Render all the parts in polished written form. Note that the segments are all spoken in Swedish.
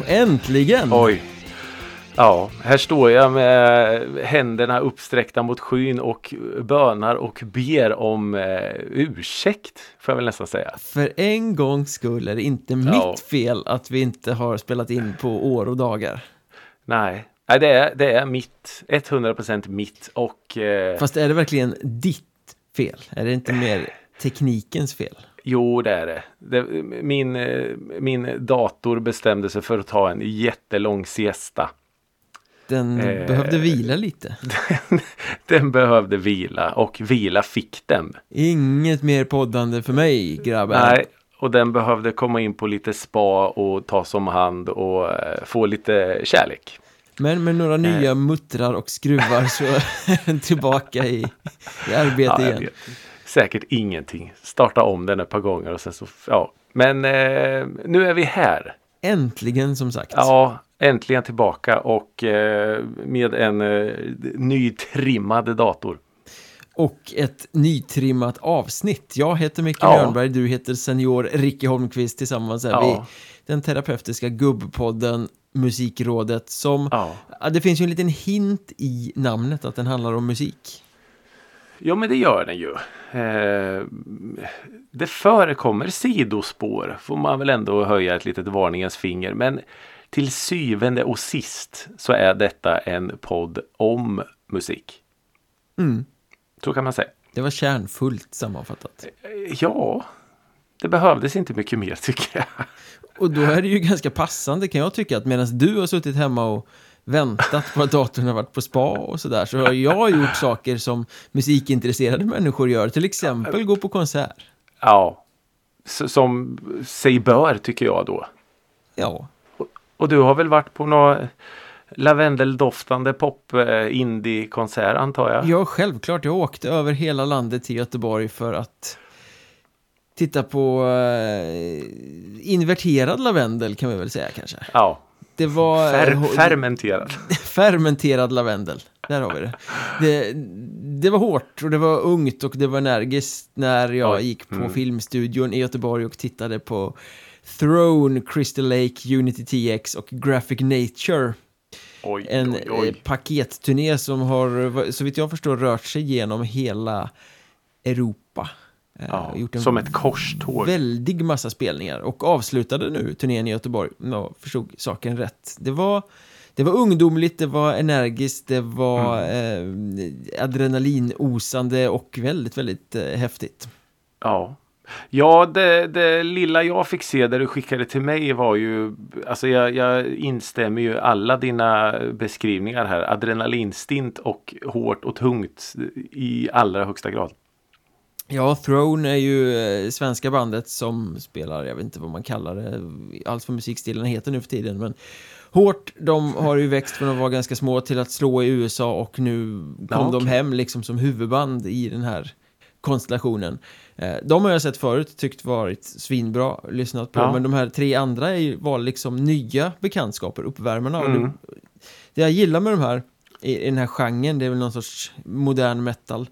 Äntligen! Oj. Ja, här står jag med händerna uppsträckta mot skyn och bönar och ber om ursäkt, får jag väl nästan säga. För en gångs skull är det inte mitt fel att vi inte har spelat in på år och dagar. Nej, det är mitt, 100% mitt och... Fast är det verkligen ditt fel? Är det inte mer teknikens fel? Jo, det är det. Min dator bestämde sig för att ta en jättelång siesta. Den behövde vila lite. Den behövde vila och vila fick den. Inget mer poddande för mig, grabbar. Nej, och den behövde komma in på lite spa och ta som hand och få lite kärlek. Men med några nya muttrar och skruvar så är den tillbaka i arbete igen. Säkert ingenting. Starta om den ett par gånger och sen så... Ja. Men nu är vi här. Äntligen, som sagt. Ja, äntligen tillbaka och med en nytrimmad dator. Och ett nytrimmat avsnitt. Jag heter Micke Björnberg, du heter senior Ricky Holmqvist. Tillsammans är vi den terapeutiska gubbpodden Musikrådet som... Det finns ju en liten hint i namnet att den handlar om musik. Ja, men det gör den ju. Det förekommer sidospår, får man väl ändå höja ett litet varningens finger. Men till syvende och sist så är detta en podd om musik. Mm. Så kan man säga. Det var kärnfullt sammanfattat. Ja, det behövdes inte mycket mer tycker jag. Och då är det ju ganska passande kan jag tycka att medan du har suttit hemma och väntat på att datorn har varit på spa och sådär så har jag gjort saker som musikintresserade människor gör. Till exempel gå på konsert. Ja, som sig bör tycker jag då. Ja. Och du har väl varit på någon lavendeldoftande pop-indie-konsert antar jag? Ja, självklart. Jag åkte över hela landet till Göteborg för att titta på inverterad lavendel kan vi väl säga kanske. Ja. Det var fermenterad lavendel. Där har vi det. Det var hårt och det var ungt och det var energiskt när jag gick på filmstudion i Göteborg och tittade på Throne, Crystal Lake, Unity TX och Graphic Nature. En paketturné som har, så vitt jag förstår, rört sig genom hela Europa. Gjort som ett korståg. Väldig massa spelningar och avslutade nu turnén i Göteborg. Jag förstod saken rätt. Det var ungdomligt, det var energiskt, det var adrenalinosande och väldigt, väldigt häftigt. Ja, det lilla jag fick se där du skickade till mig var ju, alltså jag instämmer ju alla dina beskrivningar här. Adrenalinstint och hårt och tungt i allra högsta grad. Ja, Throne är ju svenska bandet som spelar, jag vet inte vad man kallar det, allt för musikstilen heter nu för tiden, men hårt, de har ju växt från att vara ganska små till att slå i USA och nu kom de hem liksom som huvudband i den här konstellationen. De har jag sett förut, tyckt varit svinbra, lyssnat på, men de här 3 andra var liksom nya bekantskaper, uppvärmarna. Och det jag gillar med de här i den här genren, det är väl någon sorts modern metal,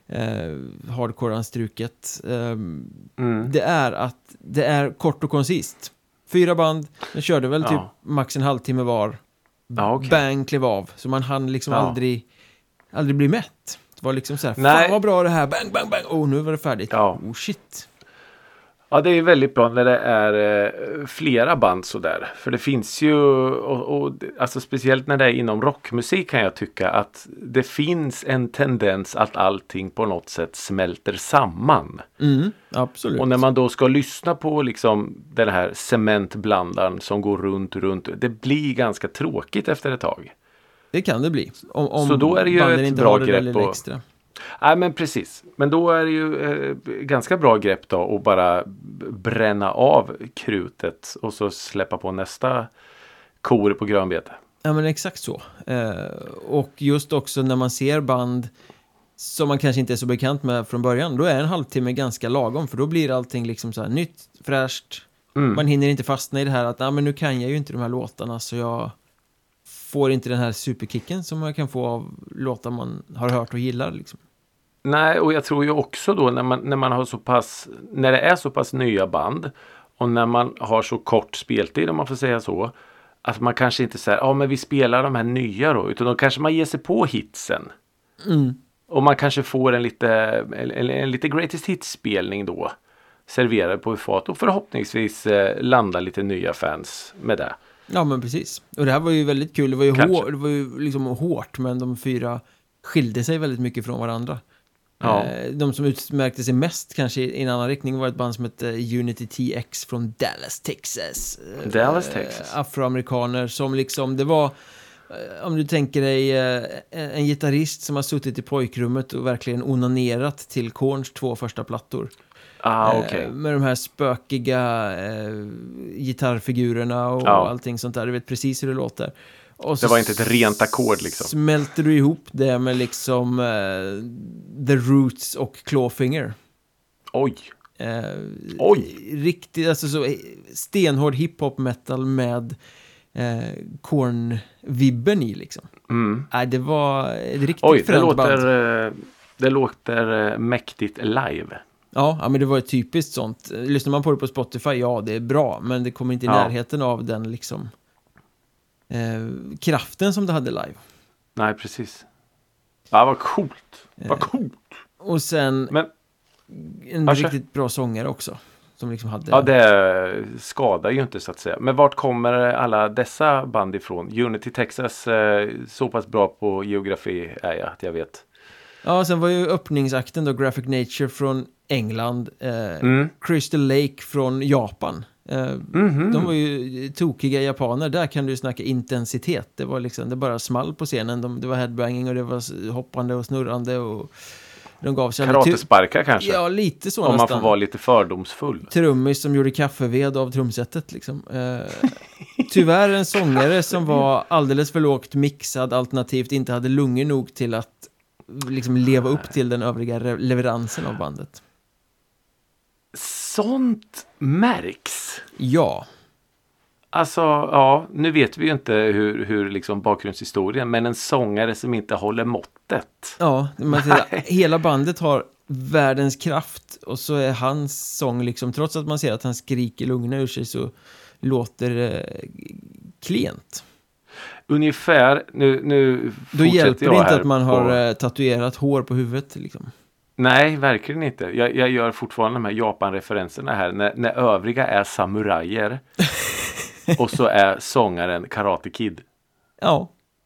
hardcore-anstruket. Det är att det är kort och konsist. 4 band, de körde väl typ max en halvtimme var. Bang, klev av. Så man hann liksom aldrig bli mätt. Det var liksom så här, fan vad bra det här, bang, bang, bang. Nu var det färdigt. Oh shit. Ja, det är väldigt bra när det är flera band sådär. För det finns ju, och alltså speciellt när det är inom rockmusik kan jag tycka att det finns en tendens att allting på något sätt smälter samman. Absolut. Och när man då ska lyssna på liksom den här cementblandaren som går runt, det blir ganska tråkigt efter ett tag. Det kan det bli. Om så då är det ju banden ett inte bra har det grepp lilla extra. Nej, men precis. Men då är det ju ganska bra grepp då att bara bränna av krutet och så släppa på nästa kor på grönbete. Ja, men exakt så. Och just också när man ser band som man kanske inte är så bekant med från början, då är en halvtimme ganska lagom, för då blir allting liksom så här nytt, fräscht. Man hinner inte fastna i det här att men nu kan jag ju inte de här låtarna så jag får inte den här superkicken som man kan få av låtar man har hört och gillar liksom. Nej, och jag tror ju också då när man har när det är så pass nya band och när man har så kort speltid om man får säga så, att man kanske inte säger, men vi spelar de här nya då, utan då kanske man ger sig på hitsen. Och man kanske får en lite greatest hits-spelning då, serverad på fat, och förhoppningsvis landa lite nya fans med det. Ja, men precis. Och det här var ju väldigt kul. Det var ju liksom hårt, men de 4 skilde sig väldigt mycket från varandra. Ja. De som utmärkte sig mest kanske i en annan riktning var ett band som hette Unity TX från Dallas, Texas. Afroamerikaner som liksom, det var, om du tänker dig en gitarrist som har suttit i pojkrummet och verkligen onanerat till Korns 2 första plattor. Okay. Med de här spökiga gitarrfigurerna och allting sånt där. Du vet precis hur det låter. Och det var inte ett rent ackord liksom. Smälter du ihop det med liksom The Roots och Clawfinger. Oj. Riktigt, alltså så stenhård hiphop metal med Korn-vibben i liksom. Det var ett riktigt fränt band. Det låter mäktigt live. Ja, men det var ett typiskt sånt. Lyssnar man på det på Spotify, ja, det är bra, men det kommer inte i närheten av den liksom kraften som det hade live. Nej, precis. Ja, vad coolt. Vad coolt. Och sen en riktigt bra sångare också. Som liksom hade... Ja, det skadar ju inte så att säga. Men vart kommer alla dessa band ifrån? Unity Texas, så pass bra på geografi är jag att jag vet. Ja, sen var ju öppningsakten då Graphic Nature från England, Crystal Lake från Japan. De var ju tokiga japaner. Där kan du snacka intensitet. Det var liksom, det bara small på scenen. Det var headbanging och det var hoppande och snurrande och de gav sig karatesparkar kanske. Ja, lite så om nästan. Man får vara lite fördomsfull. Trummis som gjorde kaffeved av trumsetet liksom. Tyvärr en sångare som var alldeles för lågt mixad, alternativt inte hade lungor nog till att liksom leva upp till den övriga leveransen av bandet. Sånt märks. Ja. Alltså, ja, nu vet vi ju inte hur liksom bakgrundshistorien, men en sångare som inte håller måttet. Ja, hela bandet har världens kraft och så är hans sång liksom, trots att man ser att han skriker lungorna ur sig, så låter det klent. Ungefär, nu då hjälper det inte att man har tatuerat hår på huvudet liksom. Nej, verkligen inte. Jag gör fortfarande de här Japan-referenserna här. När övriga är samurajer och så är sångaren Karate Kid. Ja.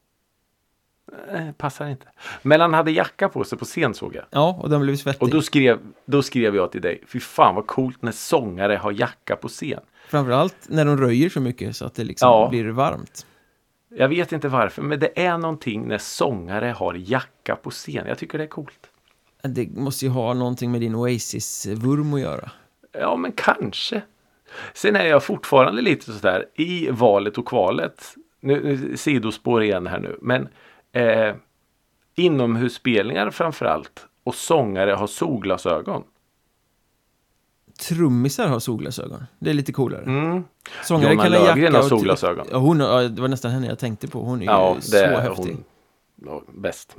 Passar inte. Men han hade jacka på sig på scen, såg jag. Ja, och den blev svettig. Och då skrev jag till dig, fy fan vad coolt när sångare har jacka på scen. Framförallt när de röjer så mycket så att det liksom blir varmt. Jag vet inte varför, men det är någonting när sångare har jacka på scen. Jag tycker det är coolt. Det måste ju ha någonting med din Oasis-vurm att göra. Ja, men kanske. Sen är jag fortfarande lite sådär i valet och kvalet. Nu sidospår igen här nu. Men inomhusspelningar framförallt. Och sångare har solglasögon. Trummisar har solglasögon. Det är lite coolare. Sångare Jonna kan ha jacka och solglasögon. Det var nästan henne jag tänkte på. Hon är ju så häftig. Bäst.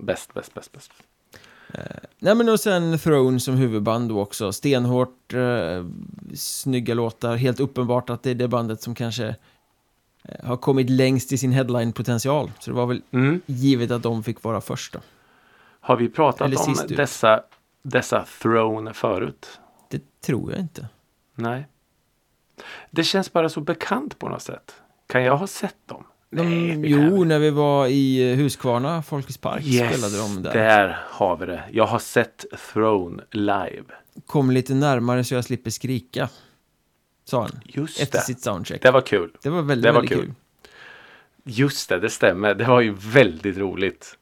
Nej, men och sen Throne som huvudband då också. Stenhårt, snygga låtar. Helt uppenbart att det är det bandet som kanske har kommit längst i sin headline-potential. Så det var väl givet att de fick vara första. Har vi pratat om dessa Throne förut? Det tror jag inte. Nej. Det känns bara så bekant på något sätt. Kan jag ha sett dem? När vi var i Huskvarna, Folkets park, spelade de där har vi det. Jag har sett Throne live. Kom lite närmare så jag slipper skrika, sa han. Just efter sitt soundcheck. Det var kul. Det var väldigt kul. Just det stämmer. Det var ju väldigt roligt.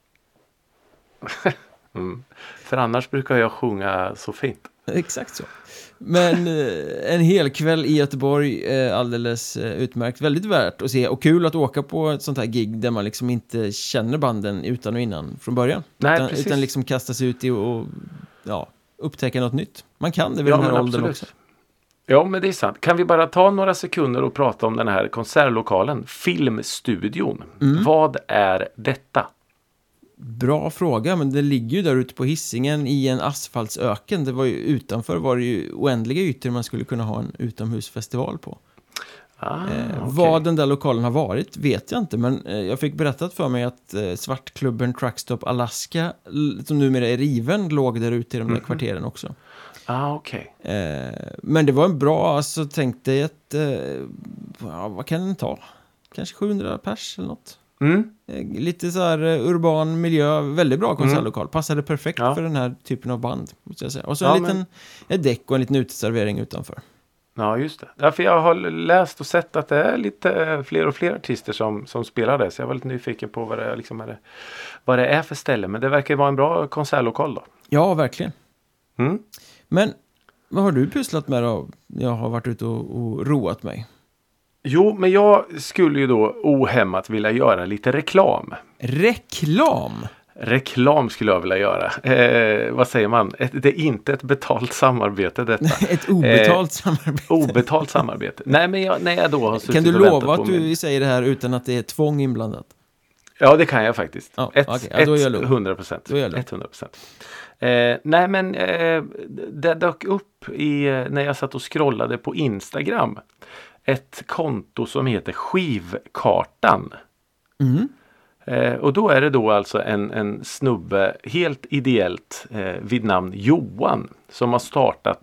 För annars brukar jag sjunga så fint. Exakt så. Men en hel kväll i Göteborg, alldeles utmärkt, väldigt värt att se och kul att åka på ett sånt här gig där man liksom inte känner banden utan och innan från början. Nej, utan liksom kastas ut i och upptäcka något nytt. Man kan det vid den här åldern också. Ja, men det är sant. Kan vi bara ta några sekunder och prata om den här konsertlokalen, Filmstudion. Vad är detta? Bra fråga, men det ligger ju där ute på Hisingen i en asfaltsöken. Det var ju utanför var det ju oändliga ytor man skulle kunna ha en utomhusfestival på. Okay. Vad den där lokalen har varit vet jag inte, men jag fick berättat för mig att svartklubben Truckstop Alaska, som numera är riven, låg där ute i de där kvarteren också. Okej. Men det var en bra, alltså tänk dig ett, vad kan den ta? Kanske 700 pers eller något. Lite så här urban miljö, väldigt bra konsertlokal. Passade perfekt för den här typen av band, måste jag säga. Och så en liten ett däck och en liten uteservering utanför. Ja, just det. Därför jag har läst och sett att det är lite fler och fler artister som spelar det. Så jag var lite nyfiken på vad det är för ställe. Men det verkar vara en bra konsertlokal då. Ja, verkligen. Men vad har du pysslat med då? Jag har varit ute och roat mig. Jo, men jag skulle ju då ohämmat vilja göra lite reklam. Reklam skulle jag vilja göra. Vad säger man? Det är inte ett betalt samarbete detta. Ett obetalt samarbete. Obetalt samarbete. Nej, men när jag då har suttit. Kan du lova att du säger det här utan att det är tvång inblandat? Ja, det kan jag faktiskt. Då är jag lugn. 100%. Nej, men det dök upp när jag satt och scrollade på Instagram ett konto som heter Skivkartan. Och då är det då alltså en snubbe helt ideellt vid namn Johan som har startat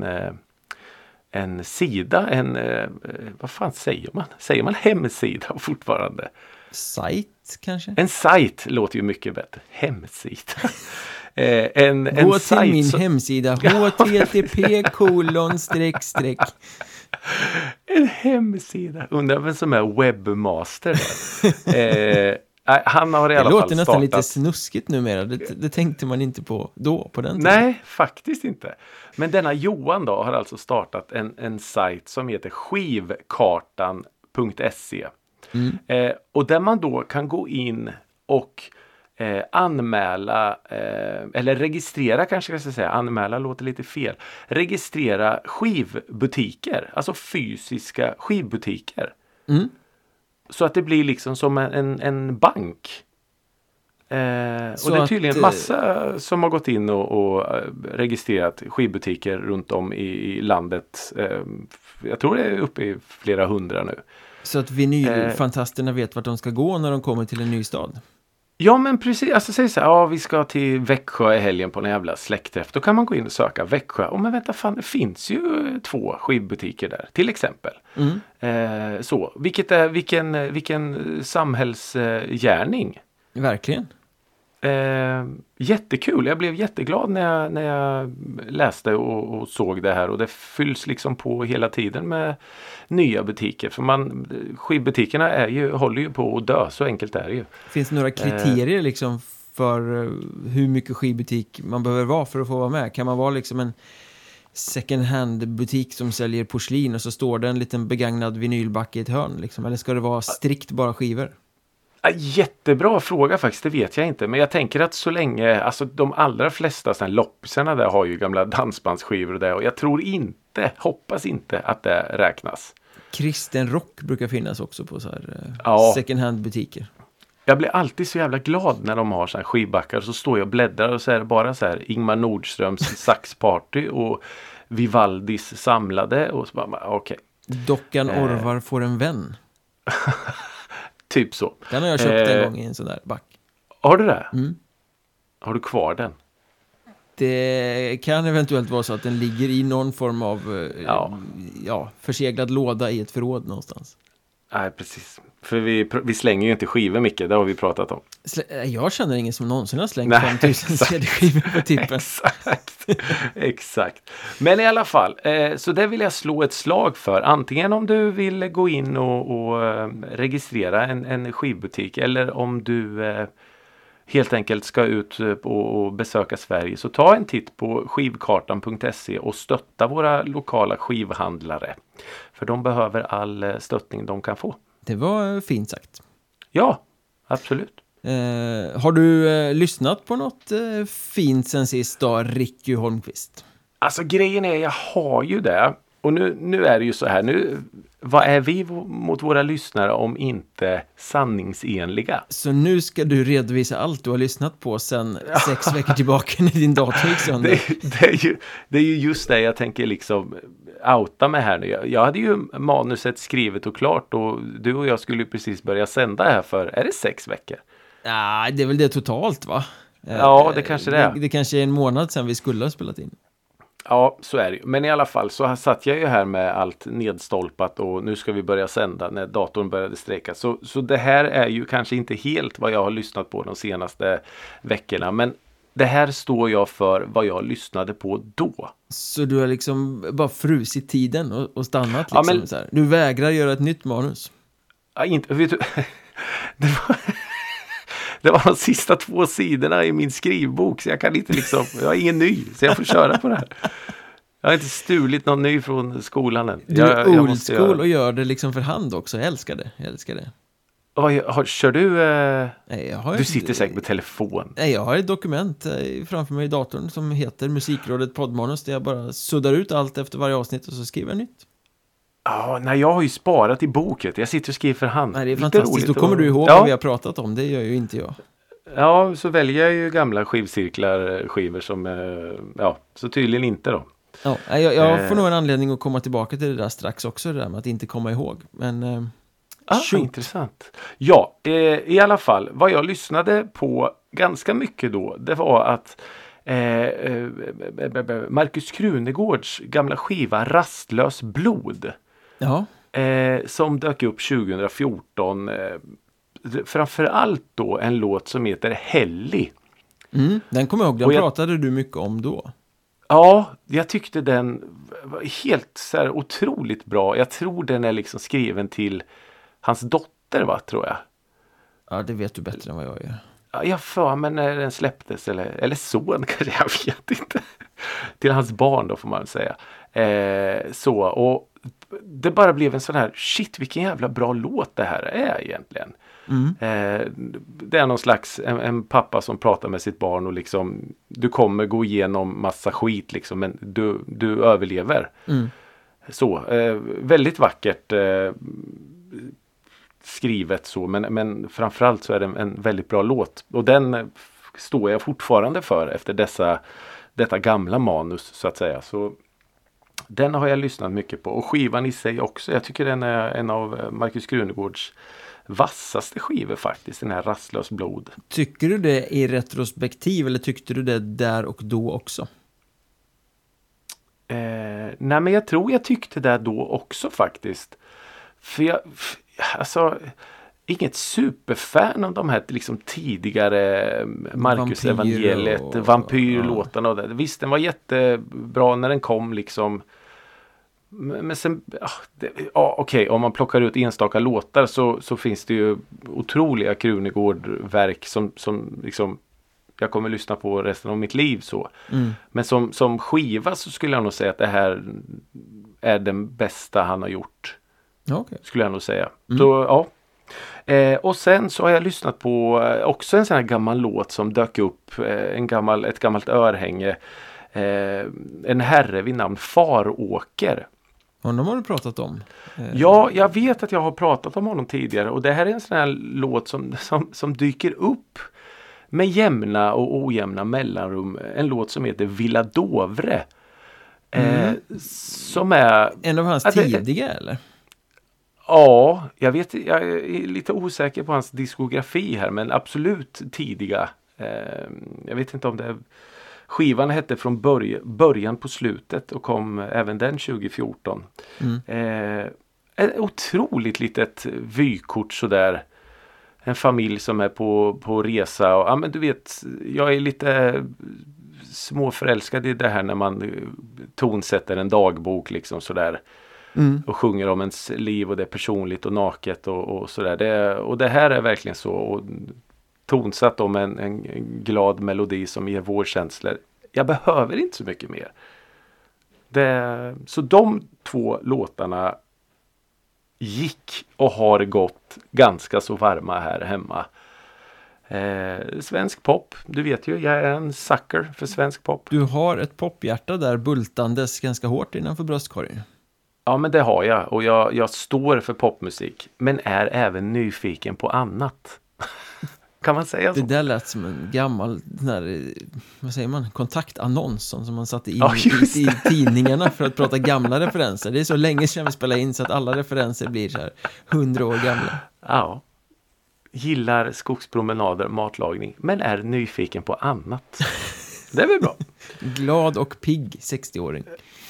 en sida, vad fan säger man? Säger man hemsida fortfarande? Sajt kanske? En sajt låter ju mycket bättre. Hemsida. Gå till min hemsida http:// En hemsida. Undrar vem som är webbmaster där. Han har i alla fall startat. Det låter nästan lite snuskigt numera. Det tänkte man inte på då, på den tiden. Nej, faktiskt inte. Men denna Johan då har alltså startat en sajt som heter skivkartan.se. Och där man då kan gå in och anmäla eller registrera, kanske jag ska säga, anmäla låter lite fel, registrera skivbutiker, alltså fysiska skivbutiker, så att det blir liksom som en bank. Och det är tydligen massa som har gått in och registrerat skivbutiker runt om i landet. Jag tror det är uppe i flera hundra nu. Så att vinylfantasterna vet vart de ska gå när de kommer till en ny stad. Ja, men precis. Alltså säg så här, vi ska till Växjö i helgen på en jävla släktträff. Då kan man gå in och söka Växjö. Men vänta fan, det finns ju 2 skivbutiker där, till exempel. Så, vilken samhällsgärning. Verkligen. Jättekul. Jag blev jätteglad när jag läste och såg det här. Och det fylls liksom på hela tiden med nya butiker. För skivbutikerna håller ju på att dö. Så enkelt är det ju. Finns det några kriterier liksom för hur mycket skivbutik man behöver vara för att få vara med? Kan man vara liksom en second hand butik som säljer porslin och så står det en liten begagnad vinylback i ett hörn liksom? Eller ska det vara strikt bara skivor? Jättebra fråga faktiskt, det vet jag inte. Men jag tänker att så länge, alltså de allra flesta sådana loppisarna där har ju gamla dansbandsskivor och det. Och jag hoppas inte att det räknas. Kristen rock brukar finnas också på så här second hand butiker. Jag blir alltid så jävla glad när de har så här skivbackar. Så står jag och bläddrar och så är det bara så här Ingmar Nordströms saxparty och Vivaldis samlade. Och så bara, okej. Dockan Orvar får en vän. Typ så. Den har jag köpt en gång i en sån där back. Har du det? Har du kvar den? Det kan eventuellt vara så att den ligger i någon form av förseglad låda i ett förråd någonstans. Nej, precis. För vi slänger ju inte skivor mycket, det har vi pratat om. Jag känner ingen som någonsin har slängt 5000 CD-skivor på tippen. Exakt. Men i alla fall, så det vill jag slå ett slag för. Antingen om du vill gå in och registrera en skivbutik, eller om du helt enkelt ska ut och besöka Sverige, så ta en titt på skivkartan.se och stötta våra lokala skivhandlare. För de behöver all stöttning de kan få. Det var fint sagt. Ja, absolut. Har du lyssnat på något fint sen sist då, Ricky Holmqvist? Alltså grejen är, jag har ju det. Och nu är det ju så här, vad är vi mot våra lyssnare om inte sanningsenliga? Så nu ska du redovisa allt du har lyssnat på sedan 6 veckor tillbaka när din dator gick sönder. Det är ju just det jag tänker liksom outa mig här nu. Jag hade ju manuset skrivet och klart och du och jag skulle precis börja sända här för, är det 6 veckor? Ja, det är väl det totalt va? Ja, det kanske det är. Det kanske är en månad sedan vi skulle ha spelat in. Ja, så är det ju. Men i alla fall så satt jag ju här med allt nedstolpat och nu ska vi börja sända när datorn började strejka. Så det här är ju kanske inte helt vad jag har lyssnat på de senaste veckorna. Men det här står jag för vad jag lyssnade på då. Så du har liksom bara frusit tiden och stannat liksom, ja, men, så här. Du vägrar göra ett nytt manus. Ja, inte, vet du, det var de sista 2 sidorna i min skrivbok så jag kan inte liksom, jag har ingen ny så jag får köra på det här. Jag har inte stulit någon ny från skolan än. Du är old school och gör det liksom för hand också. Jag älskar det. Kör du? Nej, du sitter säkert med telefon. Nej, jag har ett dokument framför mig i datorn som heter Musikrådet poddmanus där jag bara suddar ut allt efter varje avsnitt och så skriver jag nytt. Ja, nej, jag har ju sparat i boken. Jag sitter och skriver för hand. Nej, det är fantastiskt. Då kommer du ihåg vad vi har pratat om. Det gör ju inte jag. Ja, så väljer jag ju gamla skivor som, så tydligen inte då. Ja, jag får nog en anledning att komma tillbaka till det där strax också, det där med att inte komma ihåg. Men, intressant. Ja, i alla fall, vad jag lyssnade på ganska mycket då, det var att Markus Krunegårds gamla skiva Rastlös blod. Ja. Som dök upp 2014. Framförallt då en låt som heter Helly. Den kommer jag ihåg, den pratade du mycket om då. Ja, jag tyckte den var helt så här otroligt bra. Jag tror den är liksom skriven till hans dotter, tror jag. Ja, det vet du bättre än vad jag gör. Ja, jag för mig när den släpptes, eller son kanske, jag vet inte. Till hans barn då får man säga. Och det bara blev en sån här, shit vilken jävla bra låt det här är egentligen. Det är någon slags en pappa som pratar med sitt barn och liksom, du kommer gå igenom massa skit liksom, men du överlever. Väldigt vackert skrivet så, men framförallt så är det en väldigt bra låt och den står jag fortfarande för efter detta gamla manus så att säga. Så den har jag lyssnat mycket på och skivan i sig också. Jag tycker den är en av Markus Krunegårds vassaste skivor faktiskt, den här Rastlös blod. Tycker du det i retrospektiv eller tyckte du det där och då också? Nej, men jag tror jag tyckte det då också faktiskt. För inget superfan av de här liksom tidigare Markus evangeliet, vampyrlåtarna och det. Visst, den var jättebra när den kom liksom. Men sen, okej, om man plockar ut enstaka låtar så finns det ju otroliga Krunegård-verk som liksom jag kommer lyssna på resten av mitt liv så. Men som skiva så skulle jag nog säga att det här är den bästa han har gjort. Okay. Skulle jag nog säga. Så, ja. Och sen så har jag lyssnat på också en sån här gammal låt som dök upp, ett gammalt örhänge. En herre vid namn Faråker. Honom har du pratat om? Ja, jag vet att jag har pratat om honom tidigare och det här är en sån här låt som dyker upp med jämna och ojämna mellanrum. En låt som heter Villa Dovre. Som är... En av hans tidiga eller? Ja, jag är lite osäker på hans diskografi här, men absolut tidiga. Jag vet inte om det är... Skivan hette Från början på slutet och kom även den 2014. Ett otroligt litet vykort sådär. En familj som är på resa. Och, men du vet, jag är lite småförälskad i det här när man tonsätter en dagbok liksom sådär. Och sjunger om ens liv och det är personligt och naket och sådär. Och det här är verkligen så. Och tonsatt om en glad melodi som ger vårkänslor. Jag behöver inte så mycket mer. Så de 2 låtarna gick och har gått ganska så varma här hemma. Svensk pop, du vet ju, jag är en sucker för svensk pop. Du har ett pophjärta där bultandes ganska hårt innanför bröstkorgen. Ja, men det har jag. Och jag står för popmusik. Men är även nyfiken på annat. Kan man säga så? Det där lät som en gammal vad säger man, kontaktannons som man satte in Ja, just i tidningarna för att prata gamla referenser. Det är så länge sedan vi spelade in så att alla referenser blir så här 100 år gamla. Ja. Gillar skogspromenader, matlagning. Men är nyfiken på annat. Det är väl bra. Glad och pigg 60-åring.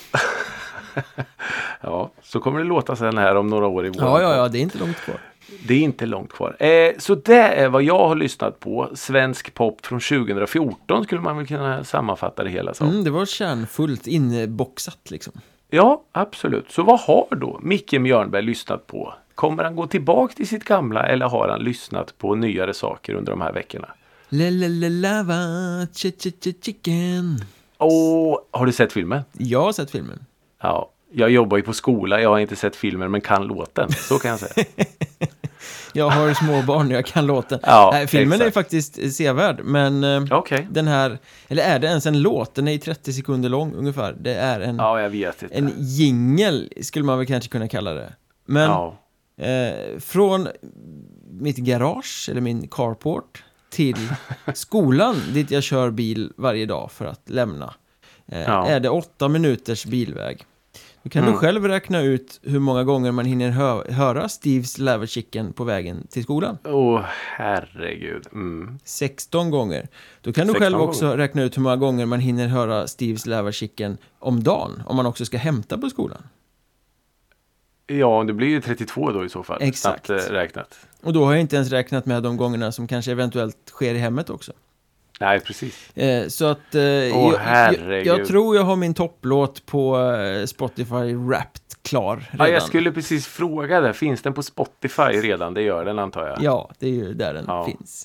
Ja, så kommer det låta sen här om några år i vår. Ja, det är inte långt kvar. Det är inte långt kvar. Så det är vad jag har lyssnat på. Svensk pop från 2014 skulle man väl kunna sammanfatta det hela som. Det var kärnfullt inboxat liksom. Ja, absolut. Så vad har då Micke Mjörnberg lyssnat på? Kommer han gå tillbaka till sitt gamla eller har han lyssnat på nyare saker under de här veckorna? Lava, chicken. Har du sett filmen? Jag har sett filmen. Ja, jag jobbar ju på skola. Jag har inte sett filmen men kan låten. Så kan jag säga. Jag har små barn och jag kan låten. Ja, filmen exakt. är faktiskt sevärd, men den här, eller är det ens en låt? Den är i 30 sekunder lång ungefär. Det är jag vet inte. en jingle skulle man väl kanske kunna kalla det. Men från mitt garage eller min carport till skolan dit jag kör bil varje dag för att lämna är det 8 minuters bilväg. Du kan du själv räkna ut hur många gånger man hinner höra Steve's Lava Chicken på vägen till skolan. Herregud. 16 gånger. Då kan du själv också räkna ut hur många gånger man hinner höra Steve's Lava Chicken om dagen, om man också ska hämta på skolan. Ja, det blir ju 32 då i så fall. Exakt. Snabbt räknat. Och då har jag inte ens räknat med de gångerna som kanske eventuellt sker i hemmet också. Nej, precis. Så att jag tror jag har min topplåt på Spotify Wrapped klar redan. Ja, jag skulle precis fråga det. Finns den på Spotify redan? Det gör den, antar jag. Ja, det är ju där den finns.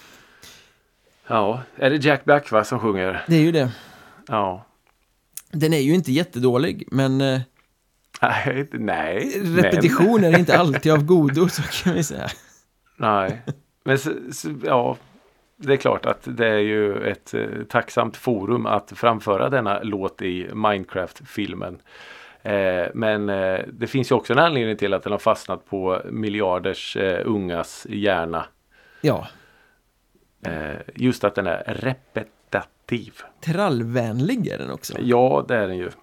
Ja, är det Jack Black som sjunger? Det är ju det. Ja. Den är ju inte jättedålig, men nej. Repetition är inte alltid av godo, så kan vi säga. Nej, men det är klart att det är ju ett tacksamt forum att framföra denna låt i Minecraft-filmen. Men det finns ju också en anledning till att den har fastnat på miljarders ungas hjärna. Ja. Just att den är repetitiv. Trallvänlig är den också. Ja, det är den ju.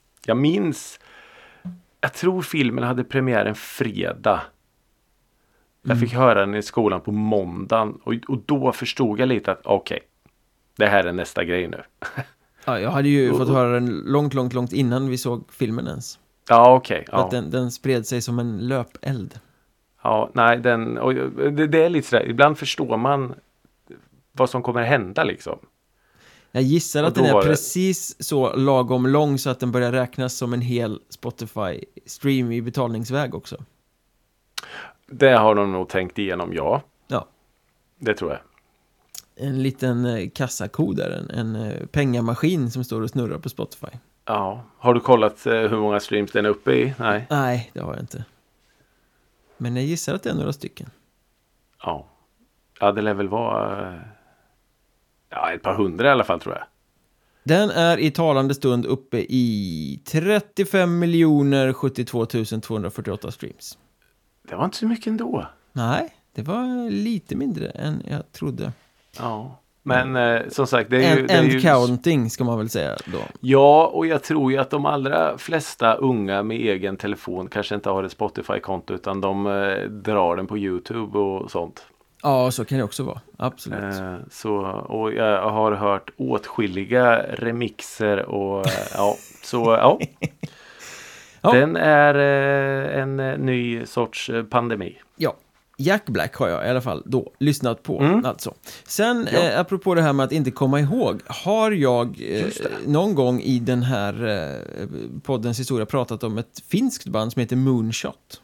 Jag tror filmen hade premiär en fredag. Jag fick höra den i skolan på måndagen. Och då förstod jag lite att okej, det här är nästa grej nu. Ja, jag hade ju fått höra den långt innan vi såg filmen ens. Ja, okej. Ja. Att den spred sig som en löpeld. Ja, nej, det är lite sådär. Ibland förstår man vad som kommer hända liksom. Jag gissar att den är precis så lagom lång så att den börjar räknas som en hel Spotify-stream i betalningsväg också. Det har de nog tänkt igenom, ja. Ja. Det tror jag. En liten kassakod där, en pengamaskin som står och snurrar på Spotify. Ja. Har du kollat hur många streams den är uppe i? Nej, det har jag inte. Men jag gissar att det är några stycken. Ja. Ja, det lär väl vara ett par hundra i alla fall, tror jag. Den är i talande stund uppe i 35 72 248 streams. Det var inte så mycket ändå. Nej, det var lite mindre än jag trodde. Ja, men som sagt, det är ju... And counting ska man väl säga då. Ja, och jag tror ju att de allra flesta unga med egen telefon kanske inte har ett Spotify-konto utan de drar den på YouTube och sånt. Ja, så kan det också vara. Absolut. Och jag har hört åtskilliga remixer och Ja. Den är en ny sorts pandemi. Ja, Jack Black har jag i alla fall då lyssnat på. Alltså. Sen, apropå det här med att inte komma ihåg, har jag någon gång i den här poddens historia pratat om ett finskt band som heter Moonshot.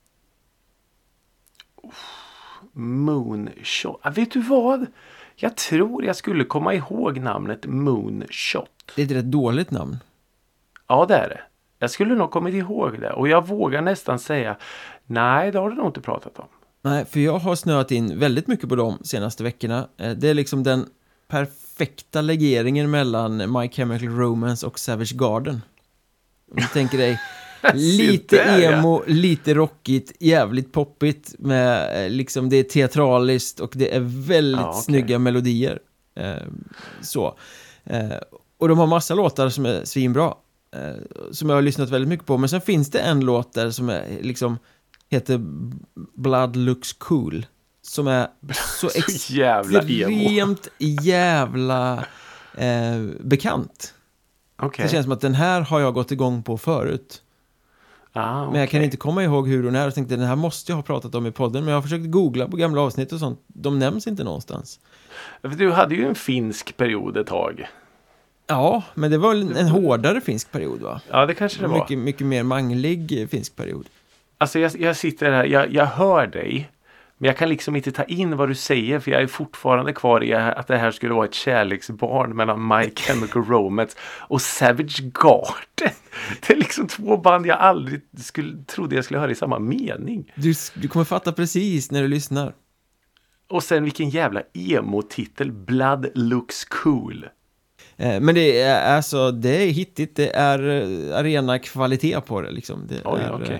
Moonshot. Vet du vad? Jag tror jag skulle komma ihåg namnet Moonshot. Det är ett rätt dåligt namn. Ja, det är det. Jag skulle nog kommit ihåg det. Och jag vågar nästan säga, nej, det har du nog inte pratat om. Nej, för jag har snöat in väldigt mycket på de senaste veckorna. Det är liksom den perfekta legeringen mellan My Chemical Romance och Savage Garden. Om du tänker dig Lite där, ja. emo, lite rockigt, jävligt poppigt med liksom det är teatraliskt och det är väldigt Ja, okej. snygga melodier. Och de har massa låtar som är svinbra. Som jag har lyssnat väldigt mycket på. Men sen finns det en låt där som är liksom heter Blood Looks Cool. Som är så jävla emo. extremt jävla bekant. Okej. Det känns som att den här har jag gått igång på förut. Ah, Men jag kan okej. inte komma ihåg hur hon är. Jag tänkte den här måste jag ha pratat om i podden. Men jag har försökt googla på gamla avsnitt och sånt. De nämns inte någonstans. Du hade ju en finsk period ett tag. Ja, men det var en hårdare finsk period, va? Ja, det kanske det var. Mycket, mycket mer manglig finsk period. Alltså jag sitter här, jag hör dig. Men jag kan liksom inte ta in vad du säger. För jag är fortfarande kvar i att det här skulle vara ett kärleksbarn mellan My Chemical Romance och Savage Garden. Det är liksom två band jag aldrig trodde jag skulle höra i samma mening. Du kommer fatta precis när du lyssnar. Och sen vilken jävla emo-titel. Blood Looks Cool. Men det är alltså, det är hittigt. Det är arena kvalitet på det liksom. Det Oj, är, okej.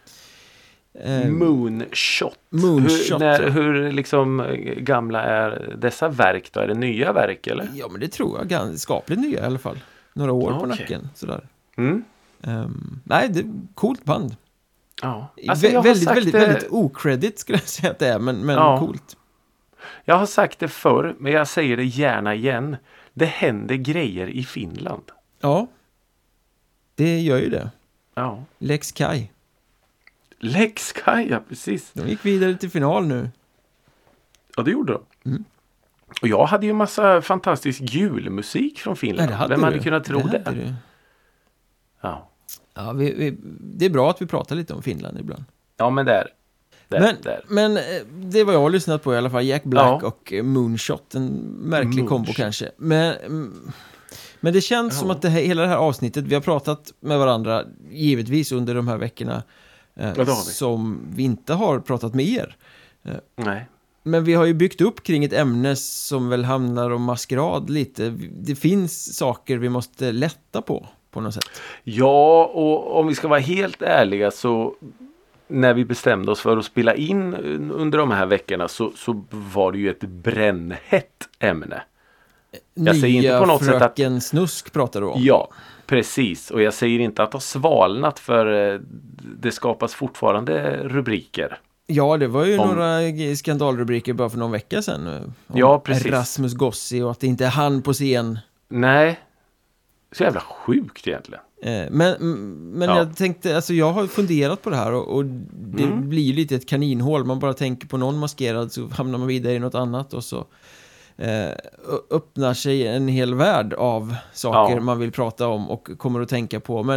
Moonshot. Moonshot, hur liksom gamla är dessa verk då? Är det nya verk eller? Ja, men det tror jag. Ganska skapligt nya i alla fall. Några år på Okej. nacken. Sådär. Mm. Nej, det är coolt band. Ja. Alltså, jag har Väldigt, sagt väldigt, det... väldigt okredit skulle jag säga att det är. Men Ja. coolt. Jag har sagt det förr, men jag säger det gärna igen. Det händer grejer i Finland. Ja. Det gör ju det. Ja. Lex Kai. Lex Kai, ja, precis. De gick vidare till final nu. Ja, det gjorde de. Mm. Och jag hade ju massa fantastisk julmusik från Finland. Vem hade kunnat tro det? Hade du. Ja. Ja, det är bra att vi pratar lite om Finland ibland. Ja, men där. Men det var jag har lyssnat på i alla fall. Jack Black Ja. och Moonshot. En märklig kombo Moonshot. kanske. Men det känns som att hela det här avsnittet, vi har pratat med varandra givetvis under de här veckorna det har vi. som vi inte har pratat med er. Nej. Men vi har ju byggt upp kring ett ämne som väl handlar om maskerad lite. Det finns saker vi måste lätta på något sätt. Ja, och om vi ska vara helt ärliga så när vi bestämde oss för att spela in under de här veckorna så var det ju ett brännhett ämne. Jag säger inte på något sätt att... Fröken Snusk pratar du om. Ja, precis. Och jag säger inte att det har svalnat för det skapas fortfarande rubriker. Ja, det var ju några skandalrubriker bara för någon vecka sedan. Om Ja, precis. Rasmus Gossi och att det inte är han på scen. Nej, så jävla sjukt egentligen. Men jag tänkte, alltså jag har funderat på det här och det blir lite ett kaninhål. Man bara tänker på någon maskerad så hamnar man vidare i något annat och så öppnar sig en hel värld av saker man vill prata om och kommer att tänka på. Men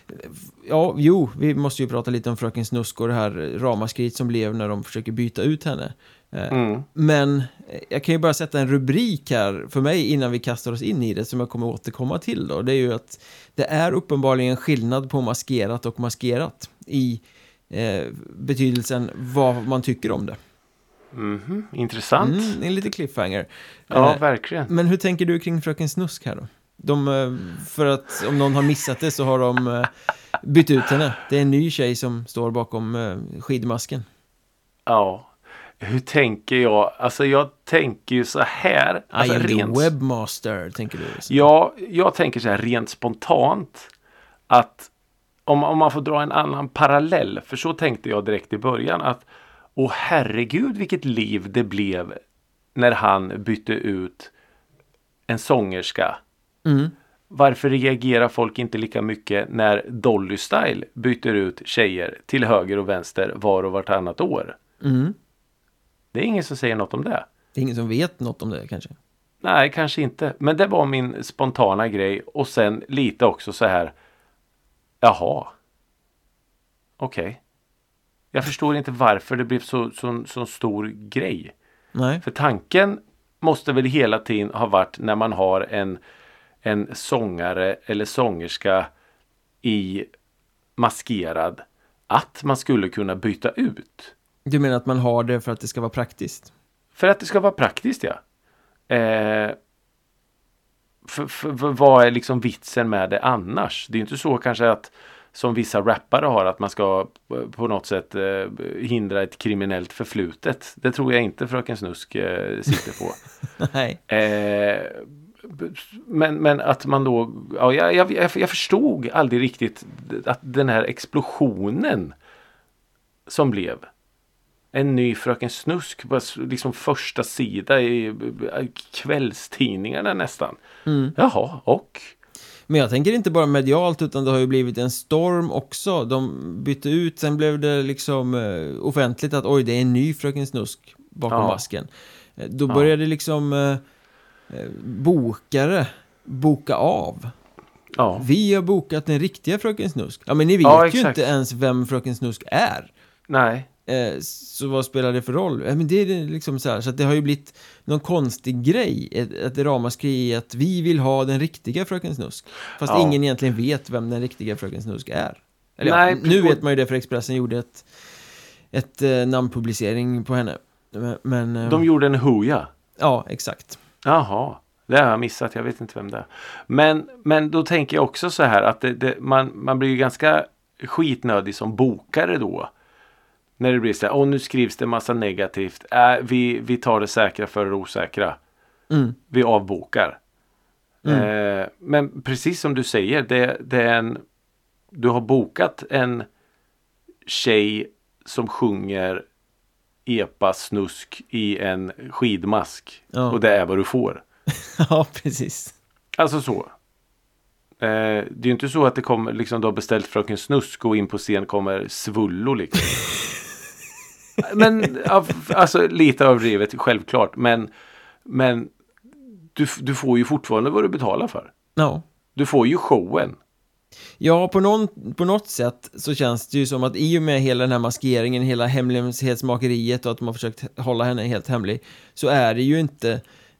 vi måste ju prata lite om Fröken Snusk och det här ramaskrit som blev när de försöker byta ut henne. Men jag kan ju bara sätta en rubrik här för mig innan vi kastar oss in i det som jag kommer återkomma till då. Det är ju att det är uppenbarligen skillnad på maskerat och maskerat i betydelsen vad man tycker om det. Intressant. En lite cliffhanger. Ja, verkligen. Men hur tänker du kring Fröken Snusk här då? För att om någon har missat det så har de bytt ut henne. Det är en ny tjej som står bakom skidmasken. Ja. Hur tänker jag? Alltså jag tänker ju så här. Alltså I am the webmaster, tänker du? Ja, jag tänker så här rent spontant. Att om man får dra en annan parallell. För så tänkte jag direkt i början. Att herregud vilket liv det blev när han bytte ut en sångerska. Varför reagerar folk inte lika mycket när Dolly Style byter ut tjejer till höger och vänster var och vartannat år? Det är ingen som säger något om det. Det är ingen som vet något om det kanske. Nej, kanske inte. Men det var min spontana grej. Och sen lite också så här. Jaha. Okej. Jag förstår inte varför det blev så stor grej. Nej. För tanken måste väl hela tiden ha varit när man har en sångare eller sångerska i maskerad att man skulle kunna byta ut. Du menar att man har det för att det ska vara praktiskt? För att det ska vara praktiskt, ja. För vad är liksom vitsen med det annars? Det är inte så kanske att som vissa rappare har, att man ska på något sätt hindra ett kriminellt förflutet. Det tror jag inte Fröken Snusk sitter på. Nej. Men att man då, ja, jag förstod aldrig riktigt att den här explosionen som blev en ny Fröken Snusk på liksom första sida i kvällstidningarna nästan. Jaha, och? Men jag tänker inte bara medialt, utan det har ju blivit en storm också. De bytte ut, sen blev det liksom offentligt att oj, det är en ny Fröken Snusk bakom masken. Då började liksom bokare boka av. Ja. Vi har bokat den riktiga Fröken Snusk. Ja, men ni vet ju inte ens vem Fröken Snusk är. Nej. Så vad spelar det för roll? Men det är liksom så här, så att det har ju blivit någon konstig grej, ett ramaskri i att vi vill ha den riktiga Fröken Snusk. Fast ingen egentligen vet vem den riktiga Fröken Snusk är. Eller nej, nu vet man ju det, för Expressen gjorde ett namnpublicering på henne. Men de gjorde en hoja. Ja, exakt. Jaha, det har jag missat. Jag vet inte vem det är. Men då tänker jag också så här att man blir ju ganska skitnödig som bokare då. När det blir så här, nu skrivs det massa negativt. Vi tar det säkra för det osäkra. Vi avbokar. Men precis som du säger, du har bokat en tjej som sjunger epa snusk i en skidmask. Och det är vad du får. Ja, precis. Alltså så. Det är ju inte så att det kommer, liksom, du har beställt Fröken Snusk och in på scen kommer Svullo liksom. Men alltså lite överdrivet, självklart. Men du får ju fortfarande vad du betalar för. Ja. Du får ju showen. Ja, på något sätt så känns det ju som att i och med hela den här maskeringen, hela hemlighetsmakeriet och att man har försökt hålla henne helt hemlig, så är det ju inte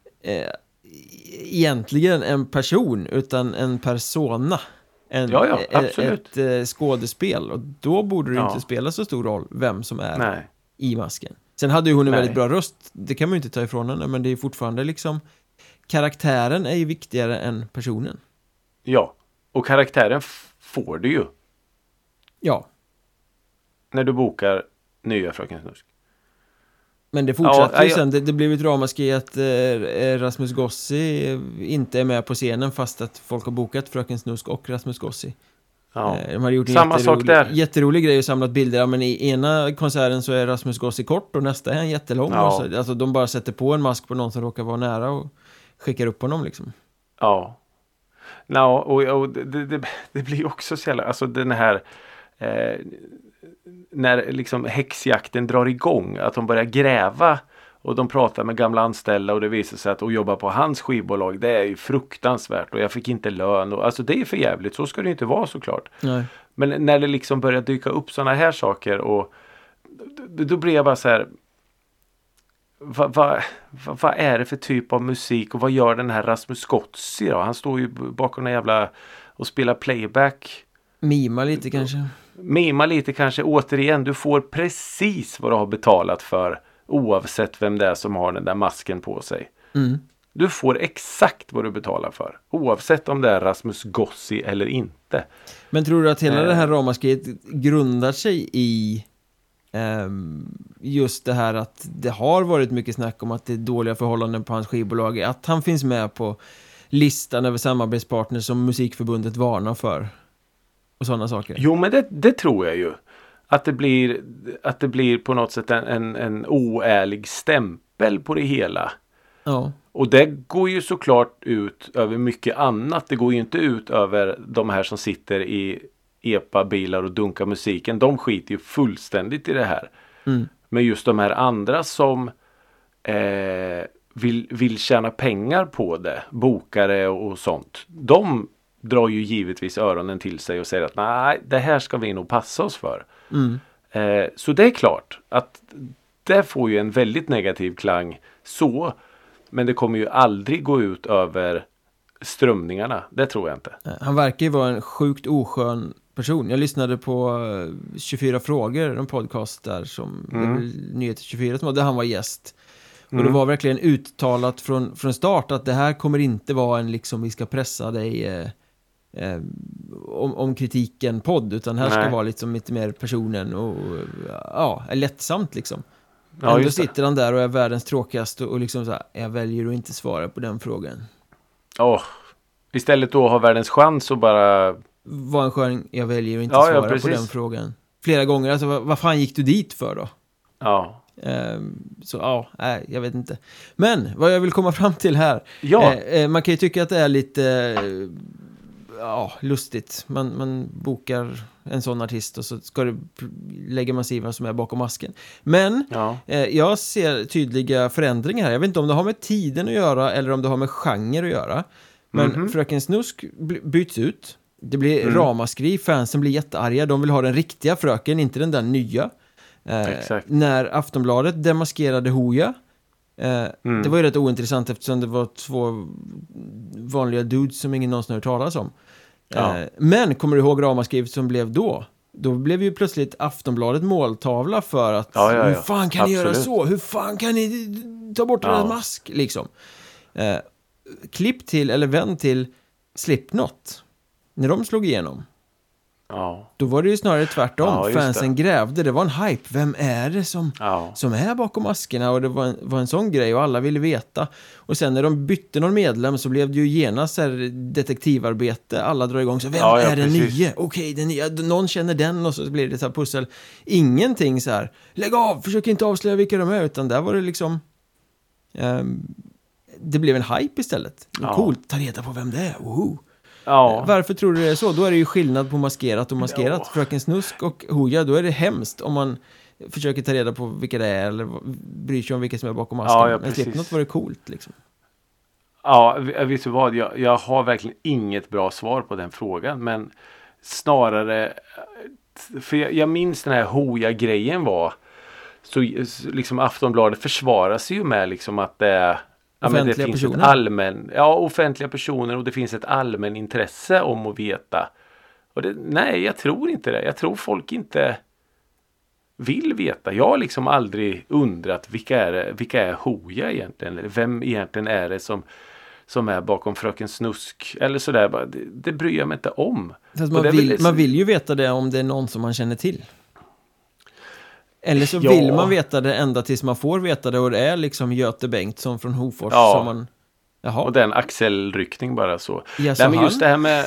egentligen en person, utan en persona. Absolut. Ett skådespel. Och då borde det inte spela så stor roll vem som är i masken. Sen hade ju hon en väldigt bra röst. Det kan man ju inte ta ifrån henne, men det är fortfarande liksom, karaktären är ju viktigare än personen. Ja. Och karaktären får du ju. Ja. När du bokar nya Fröken Snusk. Men det fortsatte ju sen. Det blev ett ramaskri att Rasmus Gossi inte är med på scenen, fast att folk har bokat Fröken Snusk och Rasmus Gossi. Ja. De har gjort en samma sak där. Jätterolig grej och samlat bilder. Ja, men i ena konserten så är Rasmus Gossi kort och nästa är han jättelång. Ja. Alltså de bara sätter på en mask på någon som råkar vara nära och skickar upp honom liksom. Ja. Och det blir också så jävla, alltså den här när liksom häxjakten drar igång, att de börjar gräva och de pratar med gamla anställda och det visar sig att jobba på hans skivbolag, det är ju fruktansvärt och jag fick inte lön och, alltså det är för jävligt, så ska det inte vara såklart. Nej. Men när det liksom börjar dyka upp såna här saker och då blir jag bara så här, vad är det för typ av musik och vad gör den här Rasmus Gossi då? Han står ju bakom en jävla och spelar playback. Mima lite kanske. Återigen, du får precis vad du har betalat för, oavsett vem det är som har den där masken på sig. Du får exakt vad du betalar för, oavsett om det är Rasmus Gossi eller inte. Men tror du att hela det här ramaskriet grundar sig i just det här att det har varit mycket snack om att det är dåliga förhållanden på hans skivbolag, att han finns med på listan över samarbetspartners som Musikförbundet varnar för och sådana saker? Jo, men det tror jag ju. Att det blir på något sätt en oärlig stämpel på det hela. Ja. Och det går ju såklart ut över mycket annat. Det går ju inte ut över de här som sitter i epa-bilar och dunkar musiken. De skiter ju fullständigt i det här. Men just de här andra som vill tjäna pengar på det, bokare och sånt, de drar ju givetvis öronen till sig och säger att nej, det här ska vi nog passa oss för. Så det är klart att det får ju en väldigt negativ klang så, men det kommer ju aldrig gå ut över strömningarna. Det tror jag inte. Han verkar ju vara en sjukt oskön person. Jag lyssnade på 24 frågor, en podcast där som Nyheter 24 som var, där han var gäst. Och det var verkligen uttalat från start att det här kommer inte vara en liksom vi ska pressa dig om kritiken podd, utan här ska Nej. vara liksom lite mer personen och är lättsamt liksom. Ja, Ändå just det. sitter han där och är världens tråkigaste och liksom så här, jag väljer att inte svara på den frågan. Istället då ha världens chans och bara... Var en skön, jag väljer att inte svara på den frågan. Flera gånger, alltså vad fan gick du dit för då? Ja. Jag vet inte. Men vad jag vill komma fram till här, man kan ju tycka att det är lite lustigt. Man bokar en sån artist och så lägger man sig vad som är bakom masken. Men jag ser tydliga förändringar här. Jag vet inte om det har med tiden att göra eller om det har med genre att göra. Men Fröken Snusk byts ut. Det blir ramaskri, fansen blir jättearga. De vill ha den riktiga fröken, inte den där nya. När Aftonbladet demaskerade Hooja, det var ju rätt ointressant eftersom det var 2 vanliga dudes som ingen någonsin har hört talas om. Men kommer du ihåg ramaskrivet som blev då? Då blev ju plötsligt Aftonbladet måltavla för att hur fan kan ni göra så? Hur fan kan ni ta bort deras mask? Liksom. Klipp till, eller vänd till Slipknot. När de slog igenom. Då var det ju snarare tvärtom. Fansen grävde, det var en hype. Vem är det som är bakom maskerna? Och det var en sån grej och alla ville veta. Och sen när de bytte någon medlem så blev det ju genast här detektivarbete. Alla drar igång så, vem är den nya? Okej, den nya. Någon känner den och så blir det så här pussel. Ingenting så här, lägg av, försök inte avslöja vilka de är. Utan där var det liksom det blev en hype istället. Coolt, ta reda på vem det är. Varför tror du det är så? Då är det ju skillnad på maskerat och maskerat. Fröken Snusk och Hooja, då är det hemskt om man försöker ta reda på vilka det är eller bryr sig om vilka som är bakom masken. Men Slipknot var det coolt liksom. Ja, vet du vad? Jag har verkligen inget bra svar på den frågan, men snarare för jag minns den här Hooja-grejen var så liksom Aftonbladet försvarar sig ju med liksom att det är det finns personer. Offentliga personer och det finns ett allmän intresse om att veta. Och jag tror inte det. Jag tror folk inte vill veta. Jag har liksom aldrig undrat vilka är Hooja egentligen? Eller vem egentligen är det som är bakom Fröken Snusk? Eller sådär. Det bryr jag mig inte om. Man vill ju veta det om det är någon som man känner till. Eller så vill man veta det ända tills man får veta det och det är liksom Göte Bengtsson från Hofors som man... Och den axelryckning bara så. Ja, men just det här med...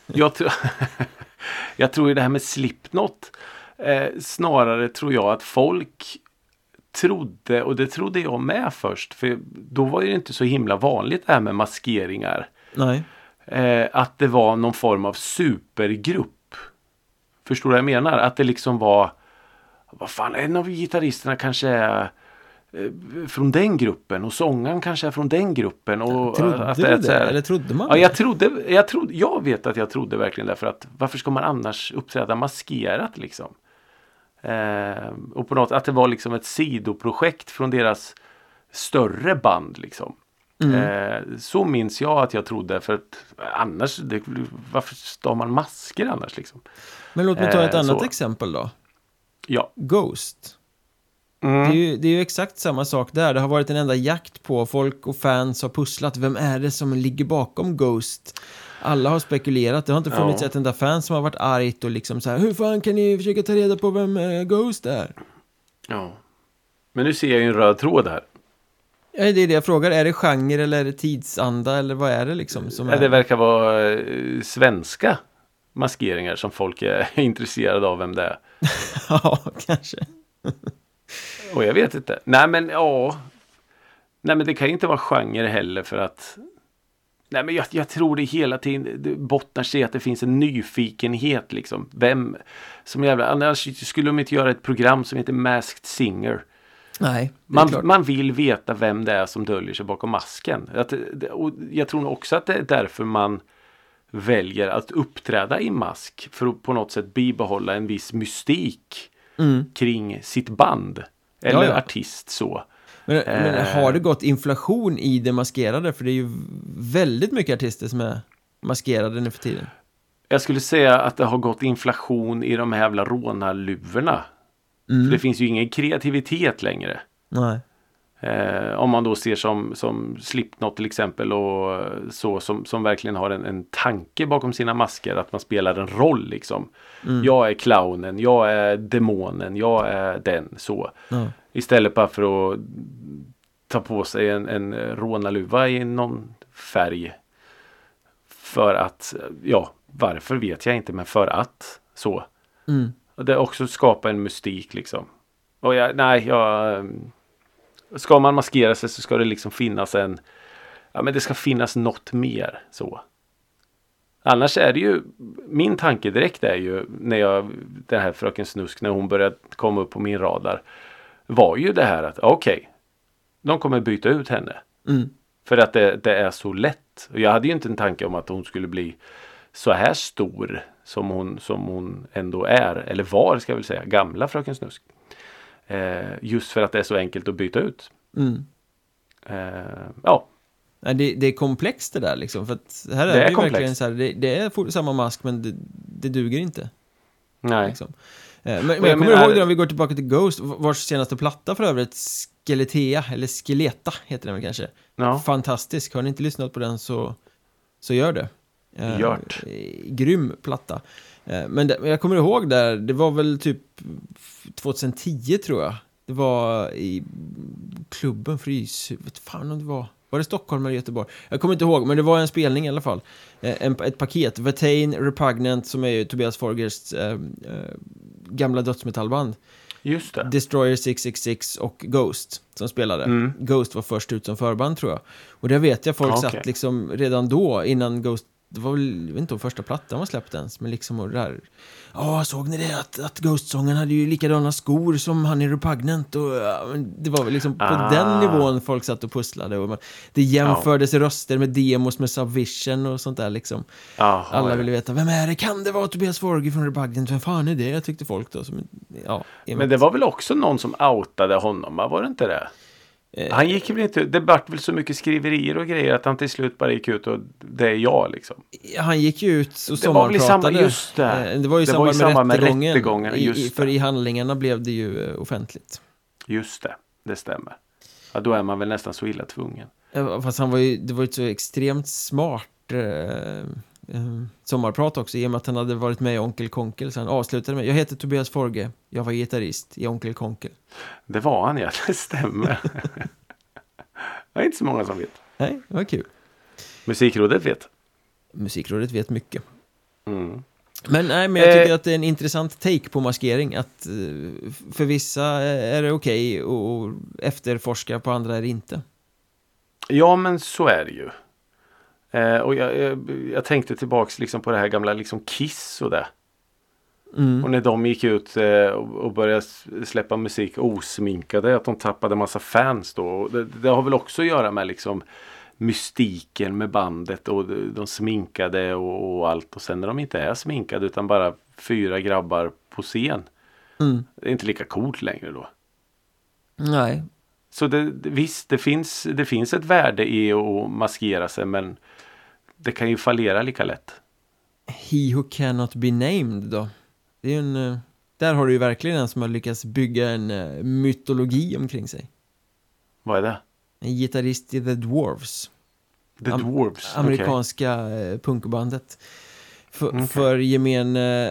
jag tror ju det här med Slipknot snarare tror jag att folk trodde, och det trodde jag med först, för då var det inte så himla vanligt det här med maskeringar. Nej. Att det var någon form av supergrupp. Förstår du vad jag menar? Att det liksom var... Vad fan, en av gitarristerna kanske är från den gruppen och sångaren kanske är från den gruppen. Och trodde att du det? Eller trodde man det? Jag vet att jag trodde verkligen det, för att varför ska man annars uppträda maskerat liksom? Och på något att det var liksom ett sidoprojekt från deras större band liksom. Så minns jag att jag trodde, för att annars varför står man masker annars liksom? Men låt mig ta ett annat exempel då. Ja. Ghost. Det är ju exakt samma sak där. Det har varit en enda jakt på, folk och fans har pusslat. Vem är det som ligger bakom Ghost? Alla har spekulerat. Det har inte funnits ett enda fan som har varit argt och liksom så här, hur fan kan ni försöka ta reda på vem Ghost är? Ja. Men nu ser jag ju en röd tråd här. Ja, det är det jag frågar. Är det genre eller är det tidsanda eller vad är det liksom? Som är... Det verkar vara svenska maskeringar som folk är intresserade av vem det är. Ja, kanske. Och jag vet inte. Nej men det kan ju inte vara genre heller, för att jag tror det hela tiden det bottnar sig att det finns en nyfikenhet liksom. Vem som jävla, annars skulle de inte göra ett program som heter Masked Singer. Nej, man vill veta vem det är som döljer sig bakom masken. Och jag tror också att det är därför man väljer att uppträda i mask, för att på något sätt bibehålla en viss mystik kring sitt band eller artist så. Men har det gått inflation i det maskerade? För det är ju väldigt mycket artister som är maskerade nu för tiden. Jag skulle säga att det har gått inflation i de här jävla rånarluvorna. För det finns ju ingen kreativitet längre. Nej. Om man då ser som Slipknot till exempel och så som verkligen har en tanke bakom sina masker, att man spelar en roll liksom. Jag är clownen, jag är demonen, jag är den så. Istället bara för att ta på sig en rånaluva i någon färg för att, ja, varför vet jag inte, men för att så. Och det också skapar en mystik liksom. Och ska man maskera sig så ska det liksom finnas men det ska finnas något mer så. Annars är det ju, min tanke direkt är ju när den här Fröken Snusk, när hon började komma upp på min radar, var ju det här att okej, de kommer byta ut henne. För att det är så lätt. Och jag hade ju inte en tanke om att hon skulle bli så här stor som hon ändå är, eller var ska jag väl säga, gamla Fröken Snusk. Just för att det är så enkelt att byta ut. Ja. Det är komplext det där liksom, för att här är det ju verkligen så här, det är samma mask, men det duger inte. Nej. Liksom. Men jag kommer ihåg om vi går tillbaka till Ghost, vars senaste platta för övrigt, Skeletea, eller Skeleta heter den väl kanske. Ja. Fantastisk, har ni inte lyssnat på den så gör det. Gjort. Grym platta. Men jag kommer ihåg där, det var väl typ 2010 tror jag. Det var i klubben Fryshuvudet. Fan om det var det Stockholm eller Göteborg? Jag kommer inte ihåg, men det var en spelning i alla fall. Ett paket. Vertain, Repugnant, som är ju Tobias Forgers gamla dödsmetallband. Just det. Destroyer 666 och Ghost som spelade. Ghost var först ut som förband tror jag. Och det vet jag folk satt liksom redan då, innan Ghost, det var väl, jag vet inte om första plattan var släppt ens, men liksom och det där. Såg ni det? Att Ghost-sången hade ju likadana skor som han i Repugnant, och det var väl liksom på den nivån folk satt och pusslade, och det jämfördes röster med demos med Subvision och sånt där liksom. Alla ville veta, vem är det? Kan det vara Tobias Forge från Repugnant? Vem fan är det? Jag tyckte folk då som, men det var väl också någon som outade honom, var det inte det? Han gick väl inte, det vart väl så mycket skriverier och grejer att han till slut bara gick ut och det är jag liksom. Han gick ju ut och sommarpratade. Just det. Det var ju samband med rättegången. Just för i handlingarna blev det ju offentligt. Just det stämmer. Ja, då är man väl nästan så illa tvungen. Fast det var ju så extremt smart sommarprat också, i och med att han hade varit med i Onkel Konkel, så han avslutade med: jag heter Tobias Forge, jag var gitarrist i Onkel Konkel. Det var han, ja, det stämmer. Det är inte så många som vet. Nej, det var kul. Musikrådet vet mycket. Men jag tycker att det är en intressant take på maskering, att för vissa är det okej att efterforska, på andra är det inte. Ja, men så är det ju. Och jag tänkte tillbaks liksom på det här gamla liksom Kiss och det. Och när de gick ut och började släppa musik osminkade, att de tappade massa fans då. Och det har väl också att göra med liksom mystiken med bandet, och de sminkade och allt. Och sen när de inte är sminkade utan bara 4 grabbar på scen. Det är inte lika coolt längre då. Nej. Så visst, det finns ett värde i att maskera sig, men det kan ju fallera lika lätt. He who cannot be named då. Det är där har du ju verkligen en som har lyckats bygga en mytologi omkring sig. Vad är det? En gitarrist i The Dwarves. Amerikanska punkbandet. För gemene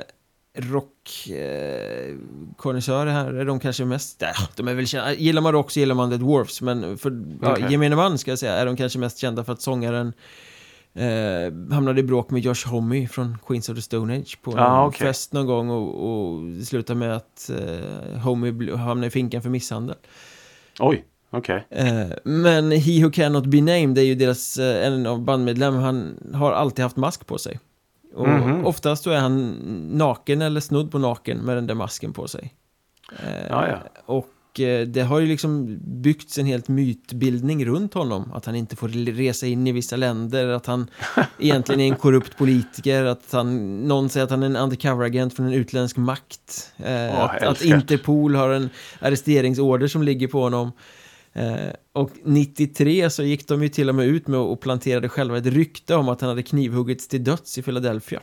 rockkonnässörer här är de kanske mest, de är väl kända, gillar man rock så gillar man The Dwarves, men för gemene man ska jag säga, är de kanske mest kända för att sångaren hamnade i bråk med Josh Homme från Queens of the Stone Age på en fest någon gång, och det slutade med att Homme hamnade i finkan för misshandel. Oj, okej. Men He Who Cannot Be Named är ju deras, en av bandmedlemmar, han har alltid haft mask på sig. Och oftast så är han naken eller snudd på naken med den där masken på sig. Och det har ju liksom byggts en helt mytbildning runt honom, att han inte får resa in i vissa länder, att han egentligen är en korrupt politiker, att någon säger att han är en undercover-agent från en utländsk makt, att Interpol har en arresteringsorder som ligger på honom. Och 93 så gick de ju till och med ut med och planterade själva ett rykte om att han hade knivhuggits till döds i Philadelphia.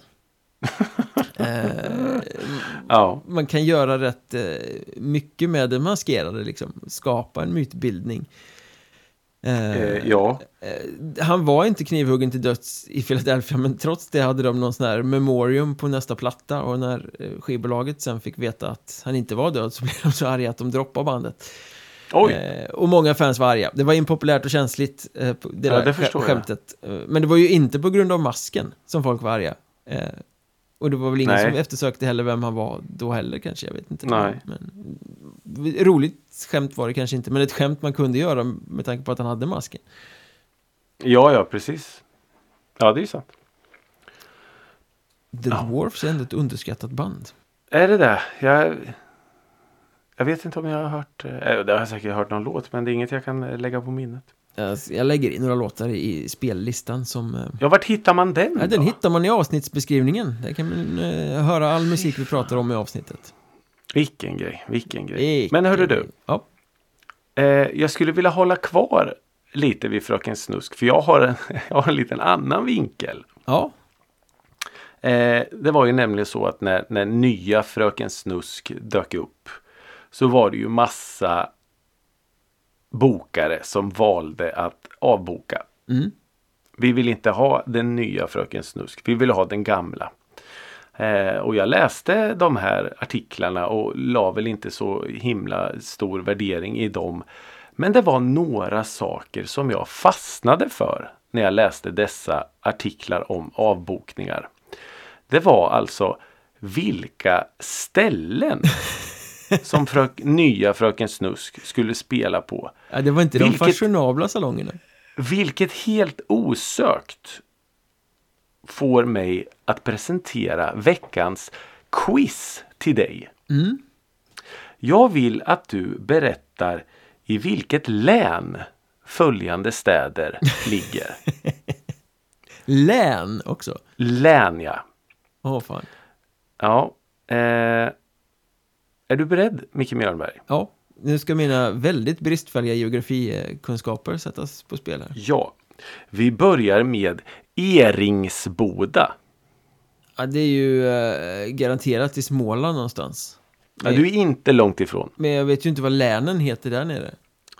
Man kan göra rätt mycket med det maskerade liksom, skapa en mytbildning. Ja. Han var inte knivhuggen till döds i Philadelphia, men trots det hade de någon sån här memorium på nästa platta, och när skivbolaget sen fick veta att han inte var död så blev de så arga att de droppade bandet. Oj. Och många fans var arga. Det var impopulärt och känsligt, det där det förstår jag. skämtet. Men det var ju inte på grund av masken som folk var arga. Och det var väl ingen som eftersökte heller vem han var då heller, kanske, jag vet inte. Nej. Men roligt skämt var det kanske inte, men ett skämt man kunde göra med tanke på att han hade masken. Ja, precis. Ja, det är ju sant. The Dwarfs är ändå ett underskattat band. Är det det? Jag vet inte om jag har hört... Det har jag säkert hört någon låt, men det är inget jag kan lägga på minnet. Jag lägger in några låtar i spellistan som... Ja, vart hittar man den då? Den hittar man i avsnittsbeskrivningen. Där kan man höra all musik vi pratar om i avsnittet. Vilken grej. Men hörru du. Ja. Jag skulle vilja hålla kvar lite vid Fröken Snusk. För jag har en liten annan vinkel. Ja. Det var ju nämligen så att när nya Fröken Snusk dök upp, så var det ju massa bokare som valde att avboka. Vi vill inte ha den nya Fröken Snusk. Vi vill ha den gamla. Och jag läste de här artiklarna och la väl inte så himla stor värdering i dem. Men det var några saker som jag fastnade för när jag läste dessa artiklar om avbokningar. Det var alltså vilka ställen som nya Fröken Snusk skulle spela på. Ja, det var inte de fashionabla salongerna. Vilket helt osökt får mig att presentera veckans quiz till dig. Jag vill att du berättar i vilket län följande städer ligger. Län också? Län, ja. Fan. Ja. Är du beredd, Micke Mjörnberg? Ja, nu ska mina väldigt bristfälliga geografikunskaper sättas på spel här. Ja, vi börjar med Eringsboda. Ja, det är ju garanterat i Småland någonstans. Ja, du är inte långt ifrån. Men jag vet ju inte vad länen heter där nere.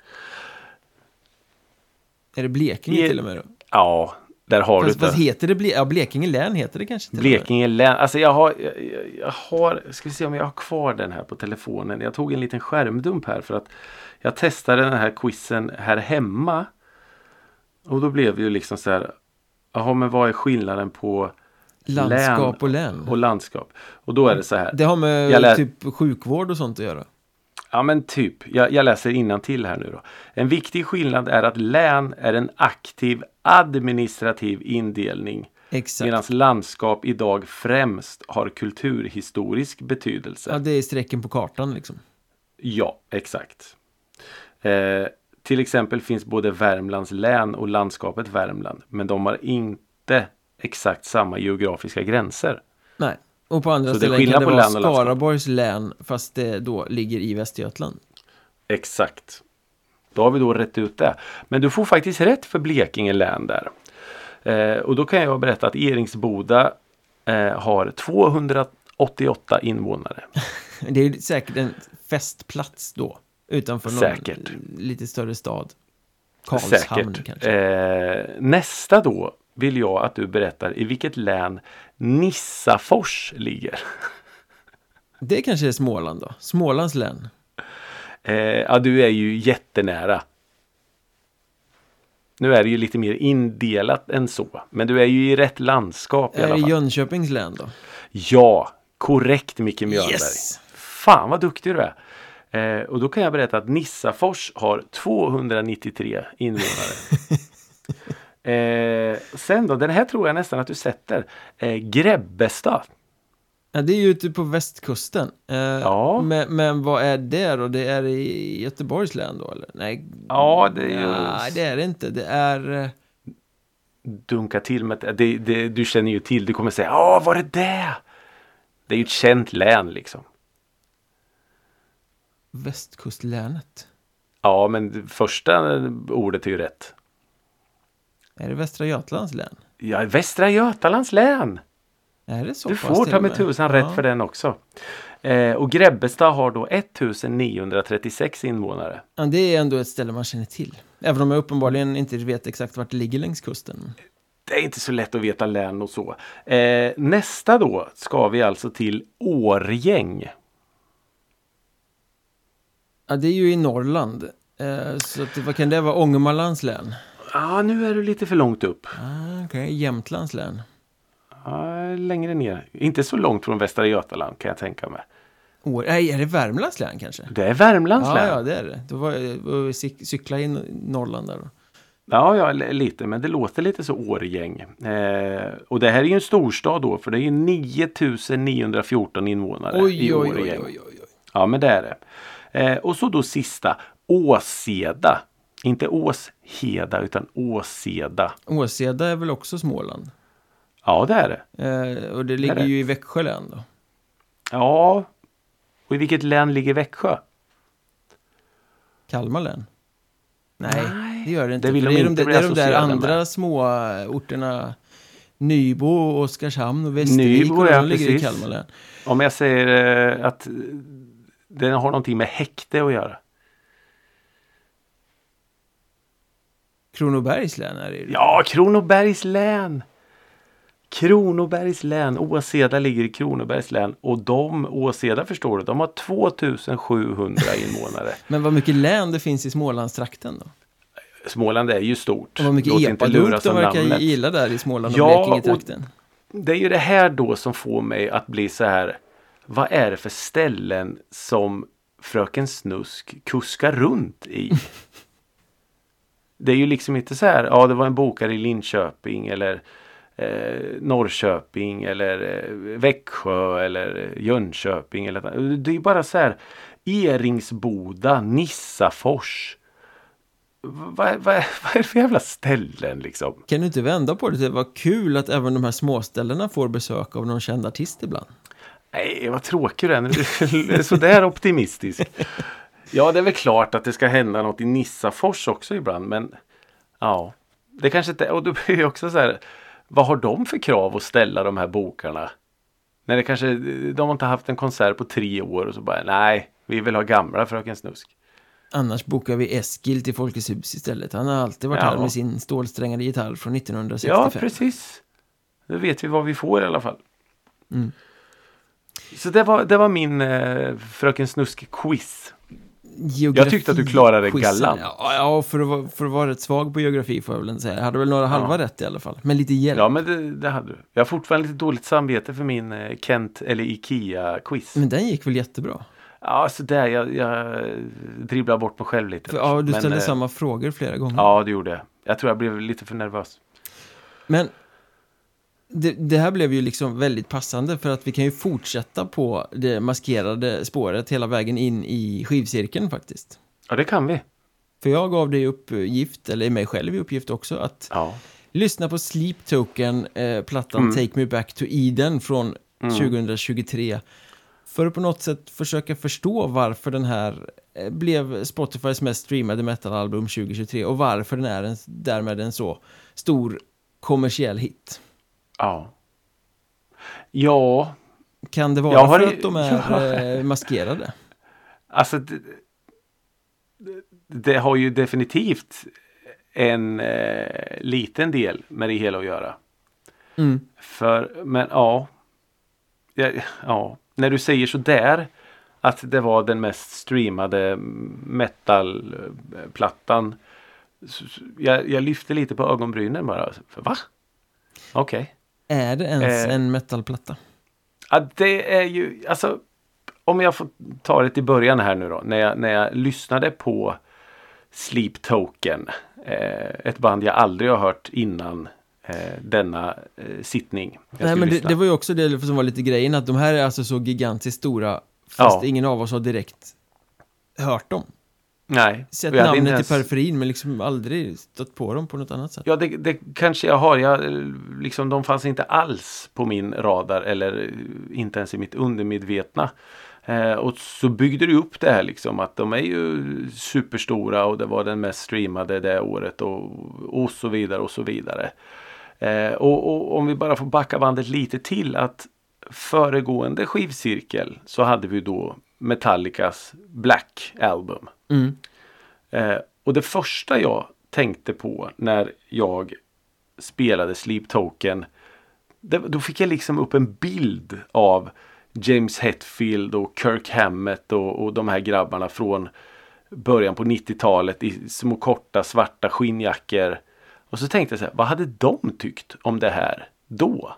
Är det Blekinge till och med då? Ja, där har du det. Fast heter det Blekinge län heter det kanske till Blekinge län. Alltså jag har, ska vi se om jag har kvar den här på telefonen. Jag tog en liten skärmdump här för att jag testade den här quizen här hemma. Och då blev det ju liksom så här, jaha, men vad är skillnaden på landskap och län? Och landskap. Och då är det så här. Det har med typ sjukvård och sånt att göra. Ja, men typ. Jag läser innantill här nu då. En viktig skillnad är att län är en aktiv administrativ indelning. Exakt. Medan landskap idag främst har kulturhistorisk betydelse. Ja, det är strecken på kartan liksom. Ja, exakt. Till exempel finns både Värmlands län och landskapet Värmland. Men de har inte exakt samma geografiska gränser. Nej. Och på andra ställen kan det vara Skaraborgs län, fast det då ligger i Västergötland. Exakt. Då har vi då rätt ut det. Men du får faktiskt rätt för Blekinge län där. Och då kan jag berätta att Eringsboda har 288 invånare. Det är säkert en festplats då. Utanför någon lite större stad. Karlshamn kanske. Nästa då vill jag att du berättar i vilket län Nissafors ligger. Det kanske är Småland då. Smålands län. Ja, du är ju jättenära. Nu är det ju lite mer indelat än så. Men du är ju i rätt landskap i alla fall. Är det Jönköpings län då? Ja, korrekt Micke Mjörnberg. Yes! Fan vad duktig du är. Och då kan jag berätta att Nissafors har 293 invånare. Sen då, den här tror jag nästan att du sätter. Grebbestad. Ja, det är ju ute på västkusten. Ja. Men vad är det då? Det är i Göteborgs län då, eller? Nej. Ja, det är ju... Nej, det är det inte. Det är... Dunka till med det. Du känner ju till. Du kommer säga, ja, vad är det? Det är ju ett känt län liksom. Västkustlänet. Ja, men första ordet är ju rätt. Är det Västra Götalands län? Ja, Västra Götalands län. Är det så Du pass får till ta och med tusan rätt för den också. Och Grebbestad har då 1936 invånare. Ja, det är ändå ett ställe man känner till. Även om jag uppenbarligen inte vet exakt vart det ligger längs kusten. Det är inte så lätt att veta län och så. Nästa då ska vi alltså till Årgäng. Ja, det är ju i Norrland. Så att, vad kan det vara? Ångermanlands län? Ja, nu är du lite för långt upp. Okej. Jämtlands län. Längre ner. Inte så långt från Västra Götaland kan jag tänka mig. Nej, är det Värmlands län kanske? Det är Värmlands län. Ja, det är det. Då var jag cykla i Norrland där då. Ja, lite. Men det låter lite så Årgäng. Och det här är ju en storstad då. För det är ju 9914 invånare i Årgäng. Oj. Ja, men det är det. Och så då sista. Åseda. Inte Åsheda utan Åseda. Åseda är väl också Småland? Ja, det är det. Och det ligger ju i Växjö län då. Ja. Och i vilket län ligger Växjö? Kalmar län? Nej, det gör det inte. Det vill de inte bli det är de där associerade andra med. små orterna. Nybo, Oskarshamn och Västervik. Nybo, och ja, de ligger i precis. Kalmar län. Om jag säger att den har någonting med häkte att göra. Kronobergs län är det ju. Ja, Kronobergs län. Kronobergs län. Åseda ligger i Kronobergs län. Och Åseda förstår du, de har 2700 invånare. Men vad mycket län det finns i Smålandstrakten då? Småland är ju stort. Och vad mycket Låt inte luras epadunk de av verkar namnet. gilla där i Småland och Ja, Blekinge-trakten. Det är ju det här då som får mig att bli så här. Vad är det för ställen som Fröken Snusk kuskar runt i? Det är ju liksom inte så här, ja det var en bokare i Linköping eller Norrköping eller Växjö eller Jönköping. Eller, det är ju bara så här, Eringsboda, Nissafors. Vad är det för jävla ställen liksom? Kan du inte vända på det till vad kul att även de här småställena får besök av någon känd artist ibland? Nej, vad tråkig du är. Du är så där optimistisk. Ja, det är väl klart att det ska hända något i Nissafors också ibland. Men ja, det kanske inte... Och då blir det också så här, vad har de för krav att ställa de här bokarna? När det kanske... De har inte haft en konsert på 3 år och så bara, nej, vi vill ha gamla Fröken Snusk. Annars bokar vi Eskil till Folkets hus istället. Han har alltid varit här med sin stålsträngade gitarr från 1965. Ja, precis. Då vet vi vad vi får i alla fall. Mm. Så det var min Fröken Snusk-quiz. Geografi- Jag tyckte att du klarade quizen. gallant. Ja, för att vara rätt svag på geografi får jag väl inte säga. Jag hade väl några halva rätt i alla fall. Men lite hjälp. Ja, men det hade du. Jag har fortfarande lite dåligt samvete för min Kent eller Ikea-quiz. Men den gick väl jättebra? Ja, så där. Jag dribblar bort mig själv lite. För, du ställde samma frågor flera gånger. Ja, det gjorde jag. Jag tror jag blev lite för nervös. Men det här blev ju liksom väldigt passande för att vi kan ju fortsätta på det maskerade spåret hela vägen in i skivcirkeln faktiskt. Ja, det kan vi. För jag gav dig uppgift, eller mig själv i uppgift också, att lyssna på Sleep Token, plattan Take Me Back to Eden från 2023. För att på något sätt försöka förstå varför den här blev Spotifys mest streamade metalalbum 2023 och varför den är därmed en så stor kommersiell hit. Ja. Kan det vara för att de är maskerade? Alltså, det har ju definitivt en liten del med det hela att göra. Men ja, när du säger så där att det var den mest streamade metalplattan, jag lyfte lite på ögonbrynen bara. Va? Okej. Är det ens en metalplatta? Ja, det är ju, alltså, om jag får ta det till början här nu då. När jag lyssnade på Sleep Token, ett band jag aldrig har hört innan denna sittning. Nej, men det var ju också det som var lite grejen, att de här är alltså så gigantiskt stora, fast ingen av oss har direkt hört dem. Nej. Sett namnet i periferin, men liksom aldrig stött på dem på något annat sätt. Ja, det kanske jag har. Liksom, de fanns inte alls på min radar eller inte ens i mitt undermedvetna. Och så byggde du upp det här liksom, att de är ju superstora och det var den mest streamade det året och så vidare och så vidare. Och om vi bara får backa bandet lite till, att föregående skivcirkel så hade vi då Metallicas Black Album. Och det första jag tänkte på när jag spelade Sleep Token, då fick jag liksom upp en bild av James Hetfield och Kirk Hammett och de här grabbarna från början på 90-talet i små korta svarta skinnjackor. Och så tänkte jag så här, vad hade de tyckt om det här då?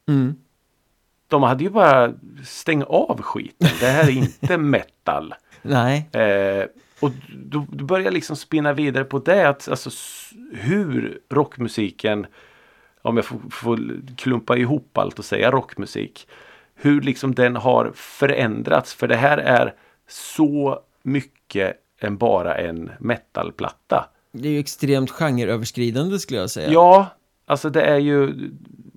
De hade ju bara stängt av skiten. Det här är inte metal. Nej. Och då börjar jag liksom spinna vidare på det. Att, alltså, hur rockmusiken, om jag får klumpa ihop allt och säga rockmusik, hur liksom den har förändrats. För det här är så mycket än bara en metalplatta. Det är ju extremt genreöverskridande skulle jag säga. Ja, alltså det är ju...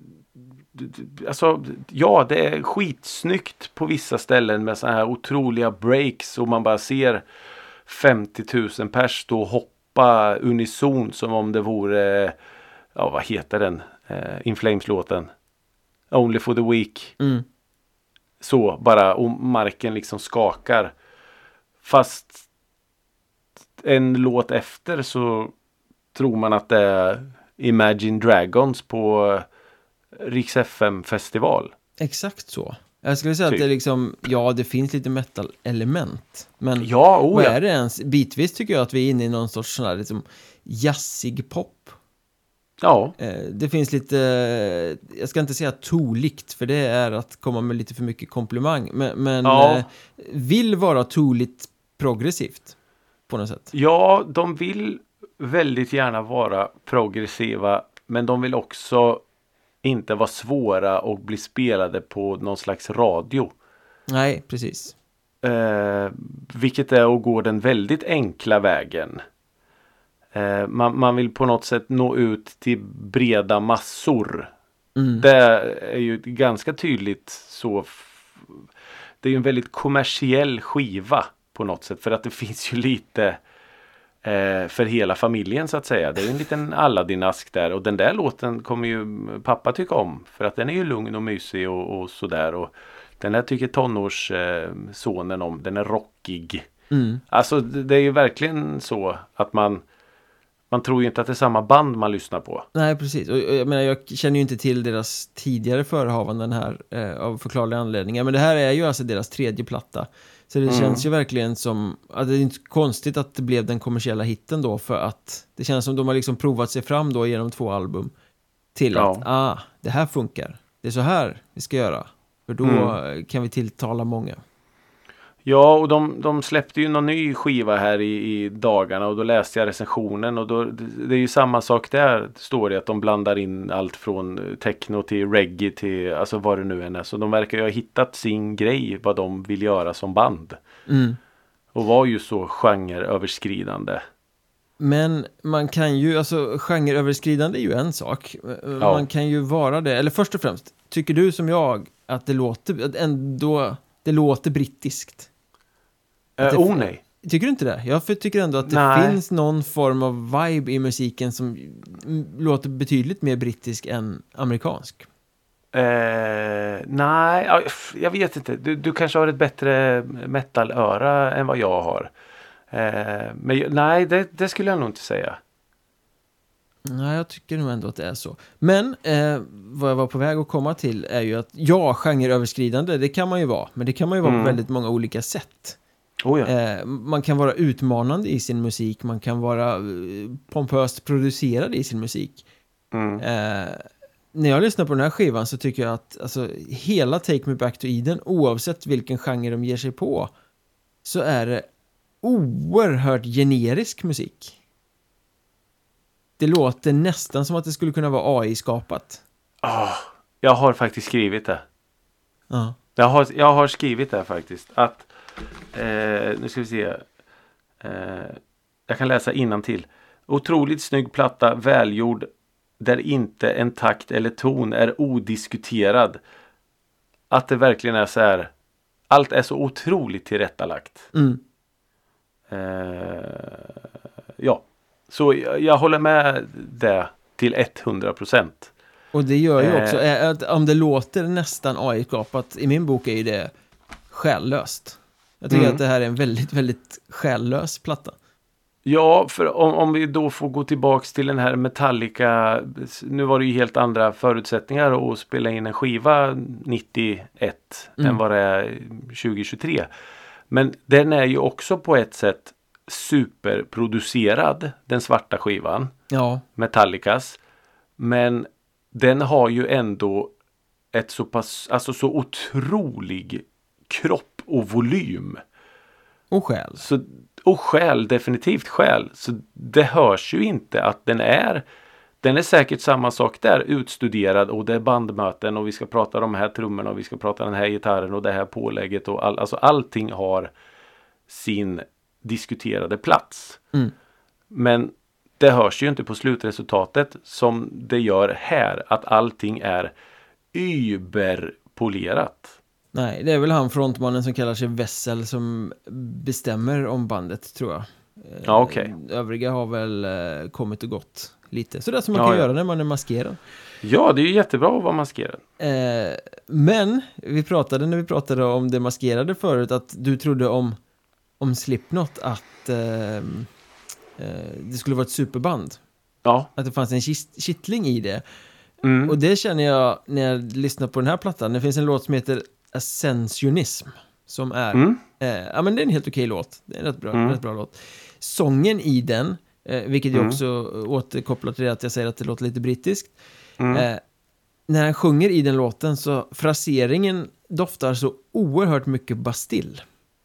Alltså, ja, det är skitsnyggt på vissa ställen med så här otroliga breaks och man bara ser 50 000 pers stå och hoppa unison som om det vore, ja, vad heter den? In Flames-låten. Only for the Weak. Så, bara, och marken liksom skakar. Fast en låt efter så tror man att det är Imagine Dragons på Riks FM-festival. Exakt så. Jag skulle säga att det är liksom, ja, det finns lite metal-element. Men vad är det ens? Bitvis tycker jag att vi är inne i någon sorts sån här liksom jazzig pop. Ja. Det finns lite, jag ska inte säga toligt, för det är att komma med lite för mycket komplimang. Men vill vara toligt progressivt på något sätt. Ja, de vill väldigt gärna vara progressiva, men de vill också inte vara svåra och bli spelade på någon slags radio. Nej, precis. Vilket är att gå den väldigt enkla vägen. Man vill på något sätt nå ut till breda massor. Det är ju ganska tydligt så. Det är ju en väldigt kommersiell skiva på något sätt. För att det finns ju lite för hela familjen så att säga. Det är ju en liten Aladdin-ask där. Och den där låten kommer ju pappa tycka om. För att den är ju lugn och mysig och sådär. Och den här tycker tonårssonen om. Den är rockig. Alltså det är ju verkligen så att man tror ju inte att det är samma band man lyssnar på. Nej, precis. Och jag menar, jag känner ju inte till deras tidigare förehavanden här av förklarliga anledningar. Men det här är ju alltså deras tredje platta. Så det känns ju verkligen som att det är inte konstigt att det blev den kommersiella hitten då, för att det känns som de har liksom provat sig fram då genom 2 album till att det här funkar. Det är så här vi ska göra. För då kan vi tilltala många. Ja, och de släppte ju någon ny skiva här i dagarna och då läste jag recensionen och då, det är ju samma sak där, står det att de blandar in allt från techno till reggae till alltså vad det nu än är. Så de verkar ju ha hittat sin grej, vad de vill göra som band. Och var ju så genreöverskridande. Men man kan ju, alltså genreöverskridande är ju en sak. Man kan ju vara det, eller först och främst, tycker du som jag att det låter brittiskt? Nej. Tycker du inte det? Jag tycker ändå att det finns någon form av vibe i musiken som låter betydligt mer brittisk än amerikansk. Nej, jag vet inte. Du kanske har ett bättre metalöra än vad jag har. Men nej, det skulle jag nog inte säga. Nej, jag tycker nog ändå att det är så. Men vad jag var på väg att komma till är ju att genreöverskridande, det kan man ju vara. Men det kan man ju vara på väldigt många olika sätt. Man kan vara utmanande i sin musik. Man kan vara pompöst producerad i sin musik. När jag lyssnar på den här skivan så tycker jag att alltså, hela Take Me Back to Eden, oavsett vilken genre de ger sig på, så är det oerhört generisk musik. Det låter nästan som att det skulle kunna vara AI-skapat. Jag har faktiskt skrivit det. Jag har skrivit det faktiskt. Att nu ska vi se. Jag kan läsa innantill. Otroligt snygg platta, välgjord, där inte en takt eller ton är odiskuterad. Att det verkligen är så här. Allt är så otroligt tillrättalagt. Ja. Så jag håller med det till 100%. Och det gör ju också, att om det låter nästan AI-skapat, i min bok är ju det själlöst. Jag tycker att det här är en väldigt, väldigt själlös platta. Ja, för om vi då får gå tillbaks till den här Metallica, nu var det ju helt andra förutsättningar att spela in en skiva 91 än vad det är 2023. Men den är ju också på ett sätt superproducerad, den svarta skivan. Ja. Metallicas. Men den har ju ändå ett så pass, alltså så otrolig kropp och volym. Och själ. Och själ, definitivt själ. Så det hörs ju inte att den är säkert samma sak där, utstuderad, och det är bandmöten och vi ska prata de här trummorna och vi ska prata den här gitarren och det här pålägget och alltså allting har sin diskuterade plats. Men det hörs ju inte på slutresultatet som det gör här, att allting är überpolerat. Nej, det är väl han frontmannen som kallar sig Wessel som bestämmer om bandet, tror jag. Ja, okej. Övriga har väl kommit och gått lite. Så det som man kan göra när man är maskerad. Ja, det är ju jättebra att vara maskerad. Men när vi pratade om det maskerade förut, att du trodde om Slipknot att det skulle vara ett superband. Ja. Att det fanns en kittling i det. Och det känner jag när jag lyssnar på den här plattan. Det finns en låt som heter Ascensionism, som är ja, men det är en helt okej låt. Det är en rätt bra låt. Sången i den, vilket jag också återkopplar till det att jag säger att det låter lite brittiskt. När han sjunger i den låten så fraseringen doftar så oerhört mycket Bastille.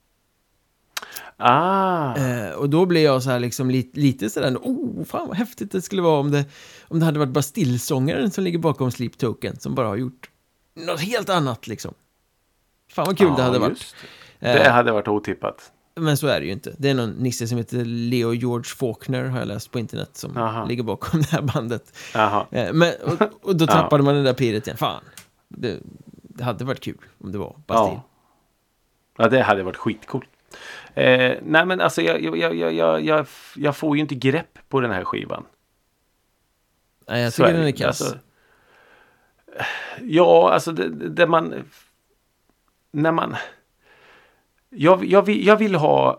Och då blir jag så här liksom lite sådär, fan vad häftigt det skulle vara om det hade varit Bastille-sångaren som ligger bakom Sleep Token, som bara har gjort något helt annat liksom. Fan vad kul det hade varit. Det hade varit otippat. Men så är det ju inte. Det är någon nisse som heter Leo George Faulkner, har jag läst på internet, som ligger bakom det här bandet. Och då tappade man den där pirret igen. Fan, det hade varit kul om det var Bastille. Ja, det hade varit skitcoolt. Nej, men alltså jag får ju inte grepp på den här skivan. Nej, jag tycker den är kass. Alltså, ja, alltså det man, när man, jag vill ha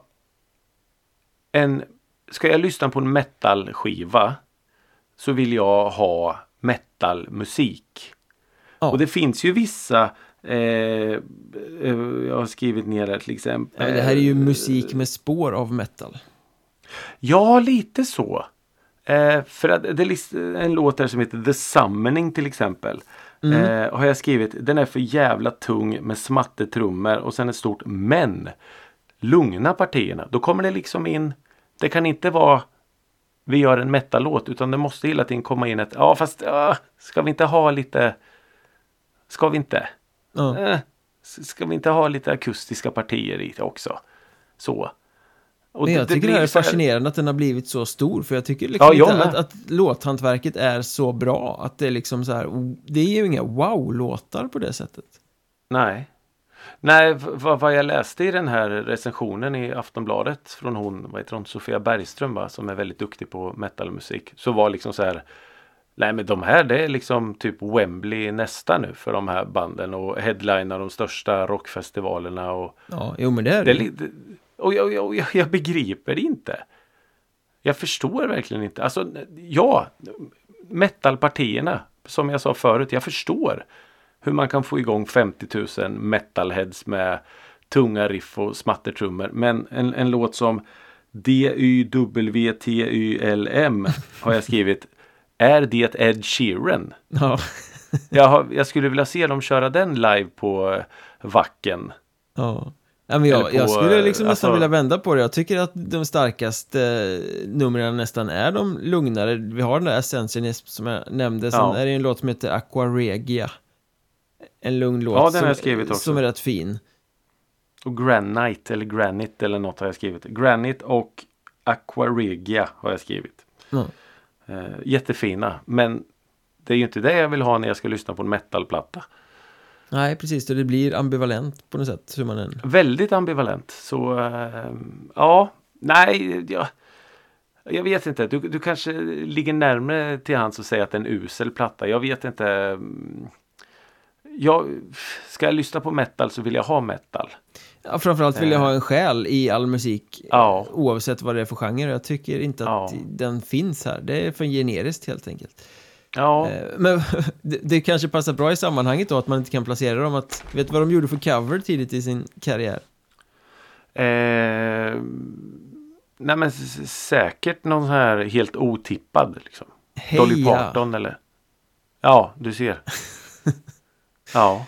ska jag lyssna på en metal-skiva så vill jag ha metal-musik. Och det finns ju vissa, jag har skrivit ner det till exempel. Det här är ju musik med spår av metal. Ja, lite så. För att det är en låt där som heter The Summoning till exempel. Har jag skrivit, den är för jävla tung med smattetrummor och sen ett stort men. Lugna partierna. Då kommer det liksom in, det kan inte vara vi gör en metal-låt, utan det måste hela tiden komma in ett, ska vi inte ha lite, ska vi inte ha lite akustiska partier i det också? Så. Och jag tycker det är fascinerande att den har blivit så stor, för jag tycker liksom att låthantverket är så bra att det är liksom så här, det är ju inga wow-låtar på det sättet. Nej, vad jag läste i den här recensionen i Aftonbladet från hon Sofia Bergström, va, som är väldigt duktig på metalmusik, så var liksom så här, nej men de här, det är liksom typ Wembley nästa nu för de här banden och headliner de största rockfestivalerna och men det är det. Och jag begriper det inte. Jag förstår verkligen inte. Alltså, metalpartierna, som jag sa förut, jag förstår hur man kan få igång 50 000 metalheads med tunga riff och smattertrummor. Men en låt som DYWTYLM har jag skrivit, är det Ed Sheeran? Ja. Jag skulle vilja se dem köra den live på Wacken. Ja. Ja, men jag skulle liksom nästan vilja vända på det. Jag tycker att de starkaste numren nästan är de lugnare. Vi har den där Ascensionism som jag nämnde. Sen är det en låt som heter Aqua Regia. En lugn låt den har jag skrivit också, som är rätt fin. Och Granite eller något har jag skrivit. Granite och Aqua Regia har jag skrivit. Jättefina. Men det är ju inte det jag vill ha när jag ska lyssna på en metalplatta. Nej, precis. Det blir ambivalent på något sätt. Hur man väldigt ambivalent. Så, Jag vet inte, du kanske ligger närmare till hands och säger att det är en usel platta. Jag vet inte. Ska jag lyssna på metal så vill jag ha metal. Ja, framförallt vill jag ha en själ i all musik, Ja. oavsett vad det är för genre. Jag tycker inte att den finns här. Det är för generiskt helt enkelt. Ja. Men det kanske passar bra i sammanhanget då att man inte kan placera dem. Vet du vad de gjorde för cover tidigt i sin karriär? Nej men säkert någon här helt otippad liksom. Heja. Dolly Parton eller. Ja, du ser. Ja.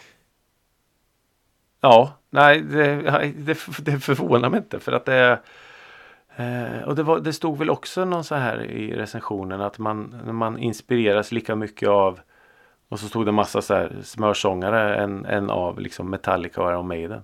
Ja, nej det förvånar mig inte för att det och det stod väl också någon så här i recensionen att man inspireras lika mycket av, och så stod det massa så här smörsångare än av liksom Metallica och Iron Maiden.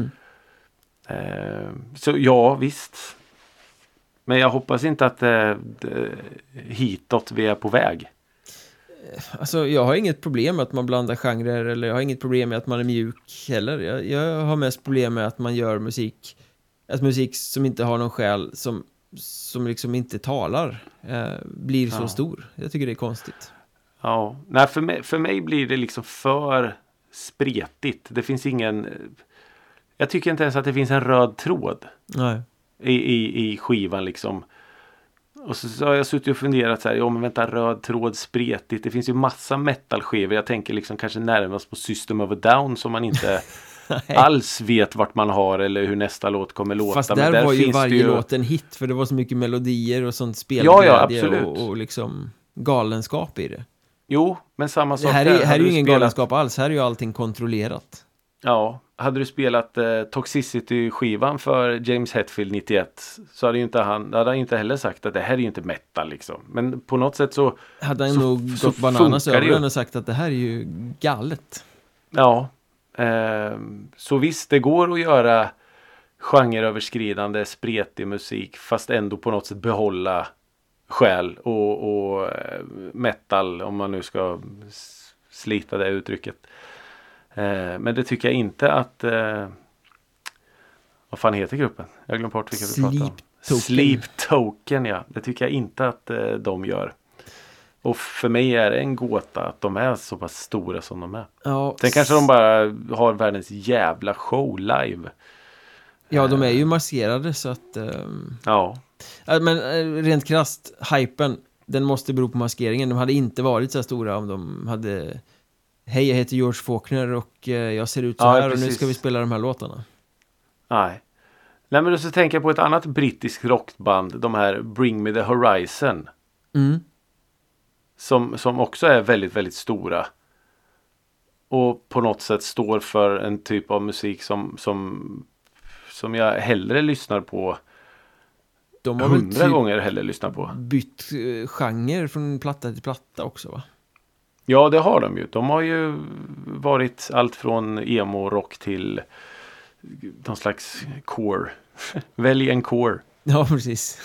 Så ja, visst. Men jag hoppas inte att hitåt vi är på väg. Alltså jag har inget problem med att man blandar genrer, eller jag har inget problem med att man är mjuk heller. Jag har mest problem med att man gör musik som inte har någon själ, som liksom inte talar, blir så stor. Jag tycker det är konstigt. Ja, nej för mig blir det liksom för spretigt. Det finns jag tycker inte ens att det finns en röd tråd. Nej. I skivan liksom. Och så har jag suttit och funderat så här, men vänta, röd tråd, spretigt. Det finns ju massa metalskivor. Jag tänker liksom kanske närmast på System of a Down som man inte alls vet vart man har eller hur nästa låt kommer låta. Fast men där var ju varje låt en hit, för det var så mycket melodier och sånt spelglädje och liksom galenskap i det. Jo, men samma sak. Det här är ju ingen galenskap alls. Här är ju allting kontrollerat. Ja, hade du spelat Toxicity-skivan för James Hetfield 91 så hade han inte heller sagt att det här är ju inte metal liksom. Men på något sätt så hade han nog gått bananas över den och sagt att det här är ju galet. Ja, så visst, det går att göra genreöverskridande, spretig musik fast ändå på något sätt behålla själ och metal, om man nu ska slita det uttrycket. Men det tycker jag inte att vad fan heter gruppen? Jag glömde bort vilka vi pratar om. Sleep Token, ja. Det tycker jag inte att de gör. Och för mig är det en gåta att de är så pass stora som de är. Ja. Sen kanske de bara har världens jävla show live. Ja, de är ju maskerade så att ja. Men rent krasst, hypen, den måste bero på maskeringen. De hade inte varit så stora om de hade: hej, jag heter George Faulkner och jag ser ut så här, precis. Och nu ska vi spela de här låtarna. Nej, men då så tänker jag på ett annat brittiskt rockband, de här Bring Me The Horizon. Som också är väldigt, väldigt stora. Och på något sätt står för en typ av musik som jag hellre lyssnar på. De har 100 gånger hellre lyssnar på. Bytt genre från platta till platta också, va? Ja, det har de ju. De har ju varit allt från emo-rock till någon slags core. Välj en core. Ja, precis.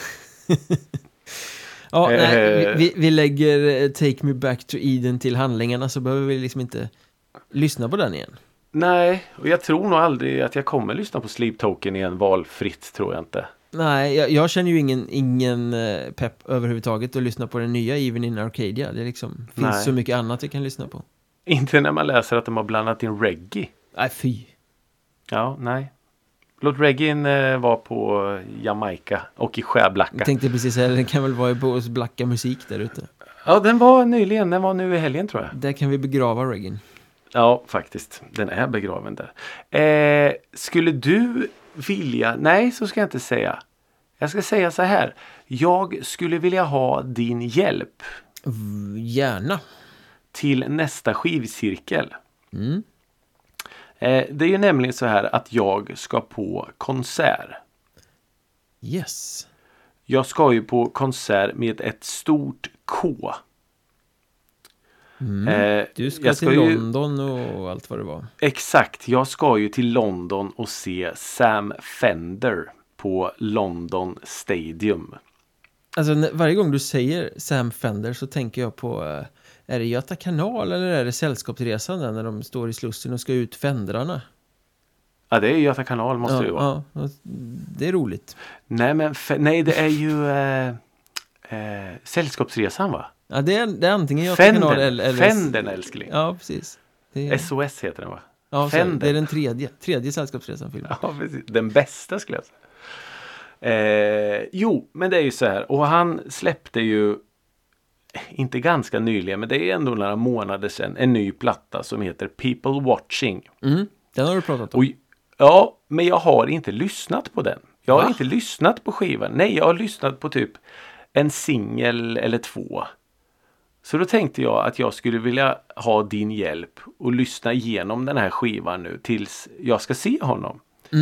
Ja, nej, vi lägger Take Me Back to Eden till handlingarna, så behöver vi liksom inte lyssna på den igen. Nej, och jag tror nog aldrig att jag kommer lyssna på Sleep Token igen valfritt, tror jag inte. Nej, jag känner ju ingen pepp överhuvudtaget att lyssna på den nya Even in Arcadia. Det liksom finns så mycket annat vi kan lyssna på. Inte när man läser att de har blandat in reggae. Nej, fy. Ja, nej. Låt reggae vara på Jamaica och i Skäblacka. Jag tänkte precis här, den kan väl vara på oss blacka musik där ute. Ja, den var nyligen. Den var nu i helgen, tror jag. Där kan vi begrava reggae. Ja, faktiskt. Den är begraven där. Skulle du vilja... Nej, så ska jag inte säga. Jag ska säga så här. Jag skulle vilja ha din hjälp. Gärna. Till nästa skivcirkel. Det är ju nämligen så här att jag ska på konsert. Yes. Jag ska ju på konsert med ett stort K. Du ska till London och allt vad det var. Exakt, jag ska ju till London och se Sam Fender på London Stadium. Alltså varje gång du säger Sam Fender så tänker jag på, är det Göta kanal eller är det Sällskapsresan där när de står i Slussen och ska ut fendrarna? Ja, det är Göta kanal måste det ju vara. Ja, det är roligt. Nej, men nej, det är ju Sällskapsresan, va? Ja, det är antingen Göta kanal eller... Fendern, älskling. Ja, precis. SOS heter den, va? Ja, det är den tredje Sällskapsresan-filmen. Ja, precis. Den bästa, skulle jag säga. Jo, men det är ju så här. Och han släppte ju, inte ganska nyligen, men det är ändå några månader sedan, en ny platta som heter People Watching. Den har du pratat om. Och, ja, men jag har inte lyssnat på den. Jag har inte lyssnat på skivan. Nej, jag har lyssnat på typ en singel eller 2. Så då tänkte jag att jag skulle vilja ha din hjälp och lyssna igenom den här skivan nu tills jag ska se honom.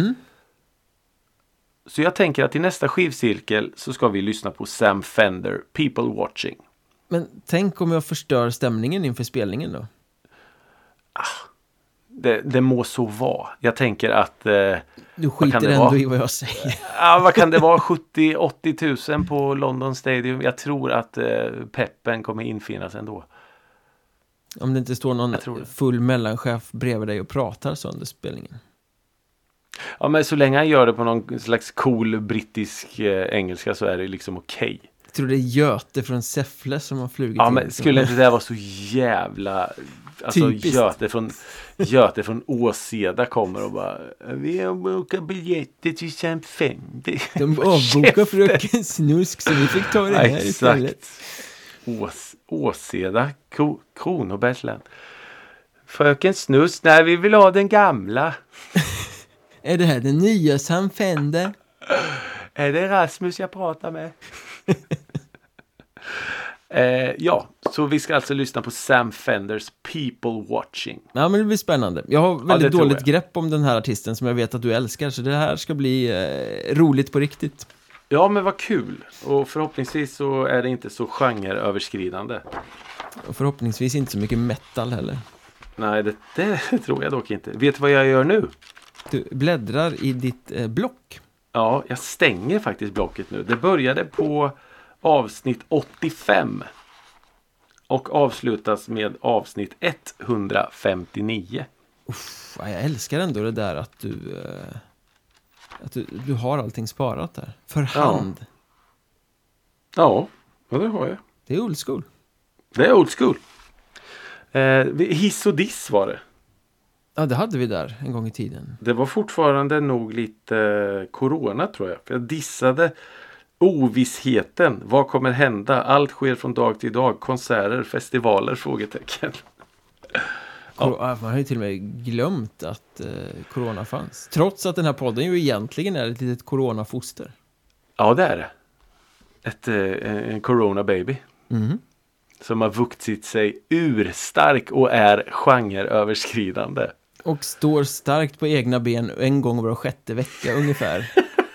Så jag tänker att i nästa skivcirkel så ska vi lyssna på Sam Fender, People Watching. Men tänk om jag förstör stämningen inför spelningen då? Det må så vara. Jag tänker att... du skiter ändå i vad jag säger. Ja, vad kan det vara? 70-80 000 på London Stadium. Jag tror att peppen kommer infinnas ändå. Om det inte står någon full mellanchef bredvid dig och pratar så under spelningen. Ja, men så länge han gör det på någon slags cool brittisk engelska så är det liksom okej. Jag tror det är Göte från Säffle som har flugit. Ja, men skulle inte det vara så jävla... Alltså Göte från Åseda kommer och bara, vi har bokat biljetter till Sam Fender. De avbokar Fröken Snusk så vi fick ta det här istället. Åseda, Kronobergslän. Fröken Snusk, nej, vi vill ha den gamla. Är det här den nya Sam Fender? Är det Rasmus jag pratar med? Ja, så vi ska alltså lyssna på Sam Fenders People Watching. Ja, men det blir spännande. Jag har väldigt dåligt grepp om den här artisten som jag vet att du älskar, så det här ska bli roligt på riktigt. Ja, men vad kul. Och förhoppningsvis så är det inte så genreöverskridande. Och förhoppningsvis inte så mycket metal heller. Nej, det tror jag dock inte. Vet du vad jag gör nu? Du bläddrar i ditt block. Ja, jag stänger faktiskt blocket nu. Det började på avsnitt 85 och avslutas med avsnitt 159. Uff, jag älskar ändå det där att du har allting sparat där. För hand. Ja, det har jag. Det är old school. Det är old school. Hiss och diss var det. Ja, det hade vi där en gång i tiden. Det var fortfarande nog lite corona, tror jag. För jag dissade ovissheten. Vad kommer hända? Allt sker från dag till dag. Konserter, festivaler, frågetecken. Ja. Man har ju till och med glömt att corona fanns. Trots att den här podden ju egentligen är ett litet coronafoster. Ja, det är det. En corona baby. Som har vuxit sig urstark och är genreöverskridande. Och står starkt på egna ben en gång var 6:e vecka ungefär.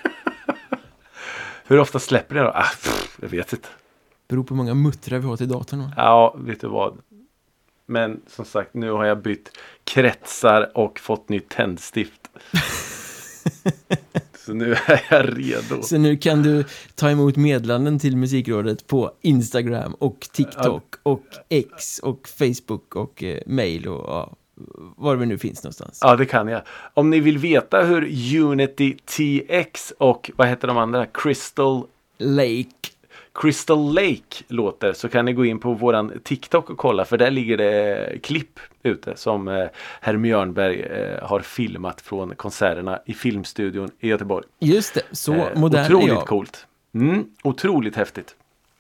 Hur ofta släpper det då? Jag vet inte. Beror på hur många muttrar vi har till datorn. Ja, vet du vad? Men som sagt, nu har jag bytt kretsar och fått nytt tändstift. Så nu är jag redo. Så nu kan du ta emot meddelanden till Musikrådet på Instagram och TikTok och X och Facebook och mail och var vi nu finns någonstans. Ja, det kan jag. Om ni vill veta hur Unity TX och vad heter de andra? Crystal Lake låter, så kan ni gå in på våran TikTok och kolla, för där ligger det klipp ute som herr Mjörnberg har filmat från konserterna i filmstudion i Göteborg. Just det, så modern är jag. Otroligt coolt. Otroligt häftigt.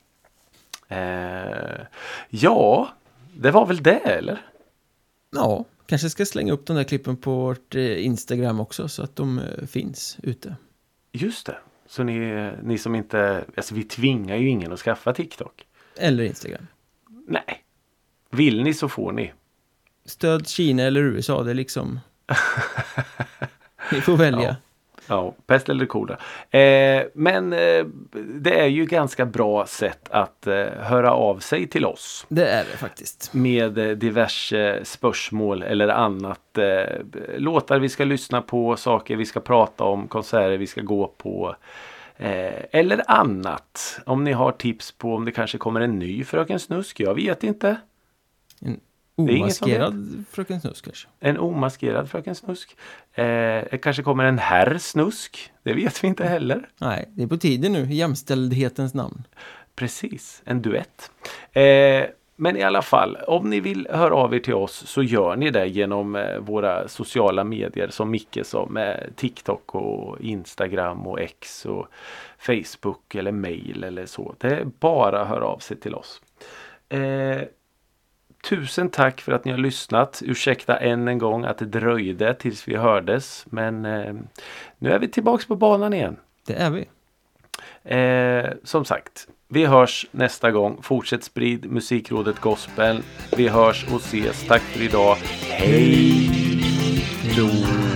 Ja, det var väl det, eller? Ja, kanske ska slänga upp de där klippen på vårt Instagram också så att de finns ute. Just det. Så ni som inte... Alltså vi tvingar ju ingen att skaffa TikTok. Eller Instagram. Nej. Vill ni så får ni. Stöd Kina eller USA, det är liksom... Ni får välja. Ja, pest eller kolera. Men det är ju ganska bra sätt att höra av sig till oss. Det är det faktiskt. Med diverse spörsmål eller annat. Låtar vi ska lyssna på, saker vi ska prata om, konserter vi ska gå på. Eller annat. Om ni har tips på om det kanske kommer en ny Fröken Snusk, jag vet inte. En omaskerad Fröken Snusk kanske. En omaskerad Fröken Snusk. Kanske kommer en herr Snusk. Det vet vi inte heller. Nej, det är på tiden nu. I jämställdhetens namn. Precis, en duett. Men i alla fall, om ni vill höra av er till oss så gör ni det genom våra sociala medier som Micke sa, med TikTok och Instagram och X och Facebook eller mail eller så. Det är bara att höra av sig till oss. Tusen tack för att ni har lyssnat. Ursäkta än en gång att det dröjde tills vi hördes. Men nu är vi tillbaka på banan igen. Det är vi. Som sagt, vi hörs nästa gång. Fortsätt sprid Musikrådet Gospel. Vi hörs och ses. Tack för idag. Hej då!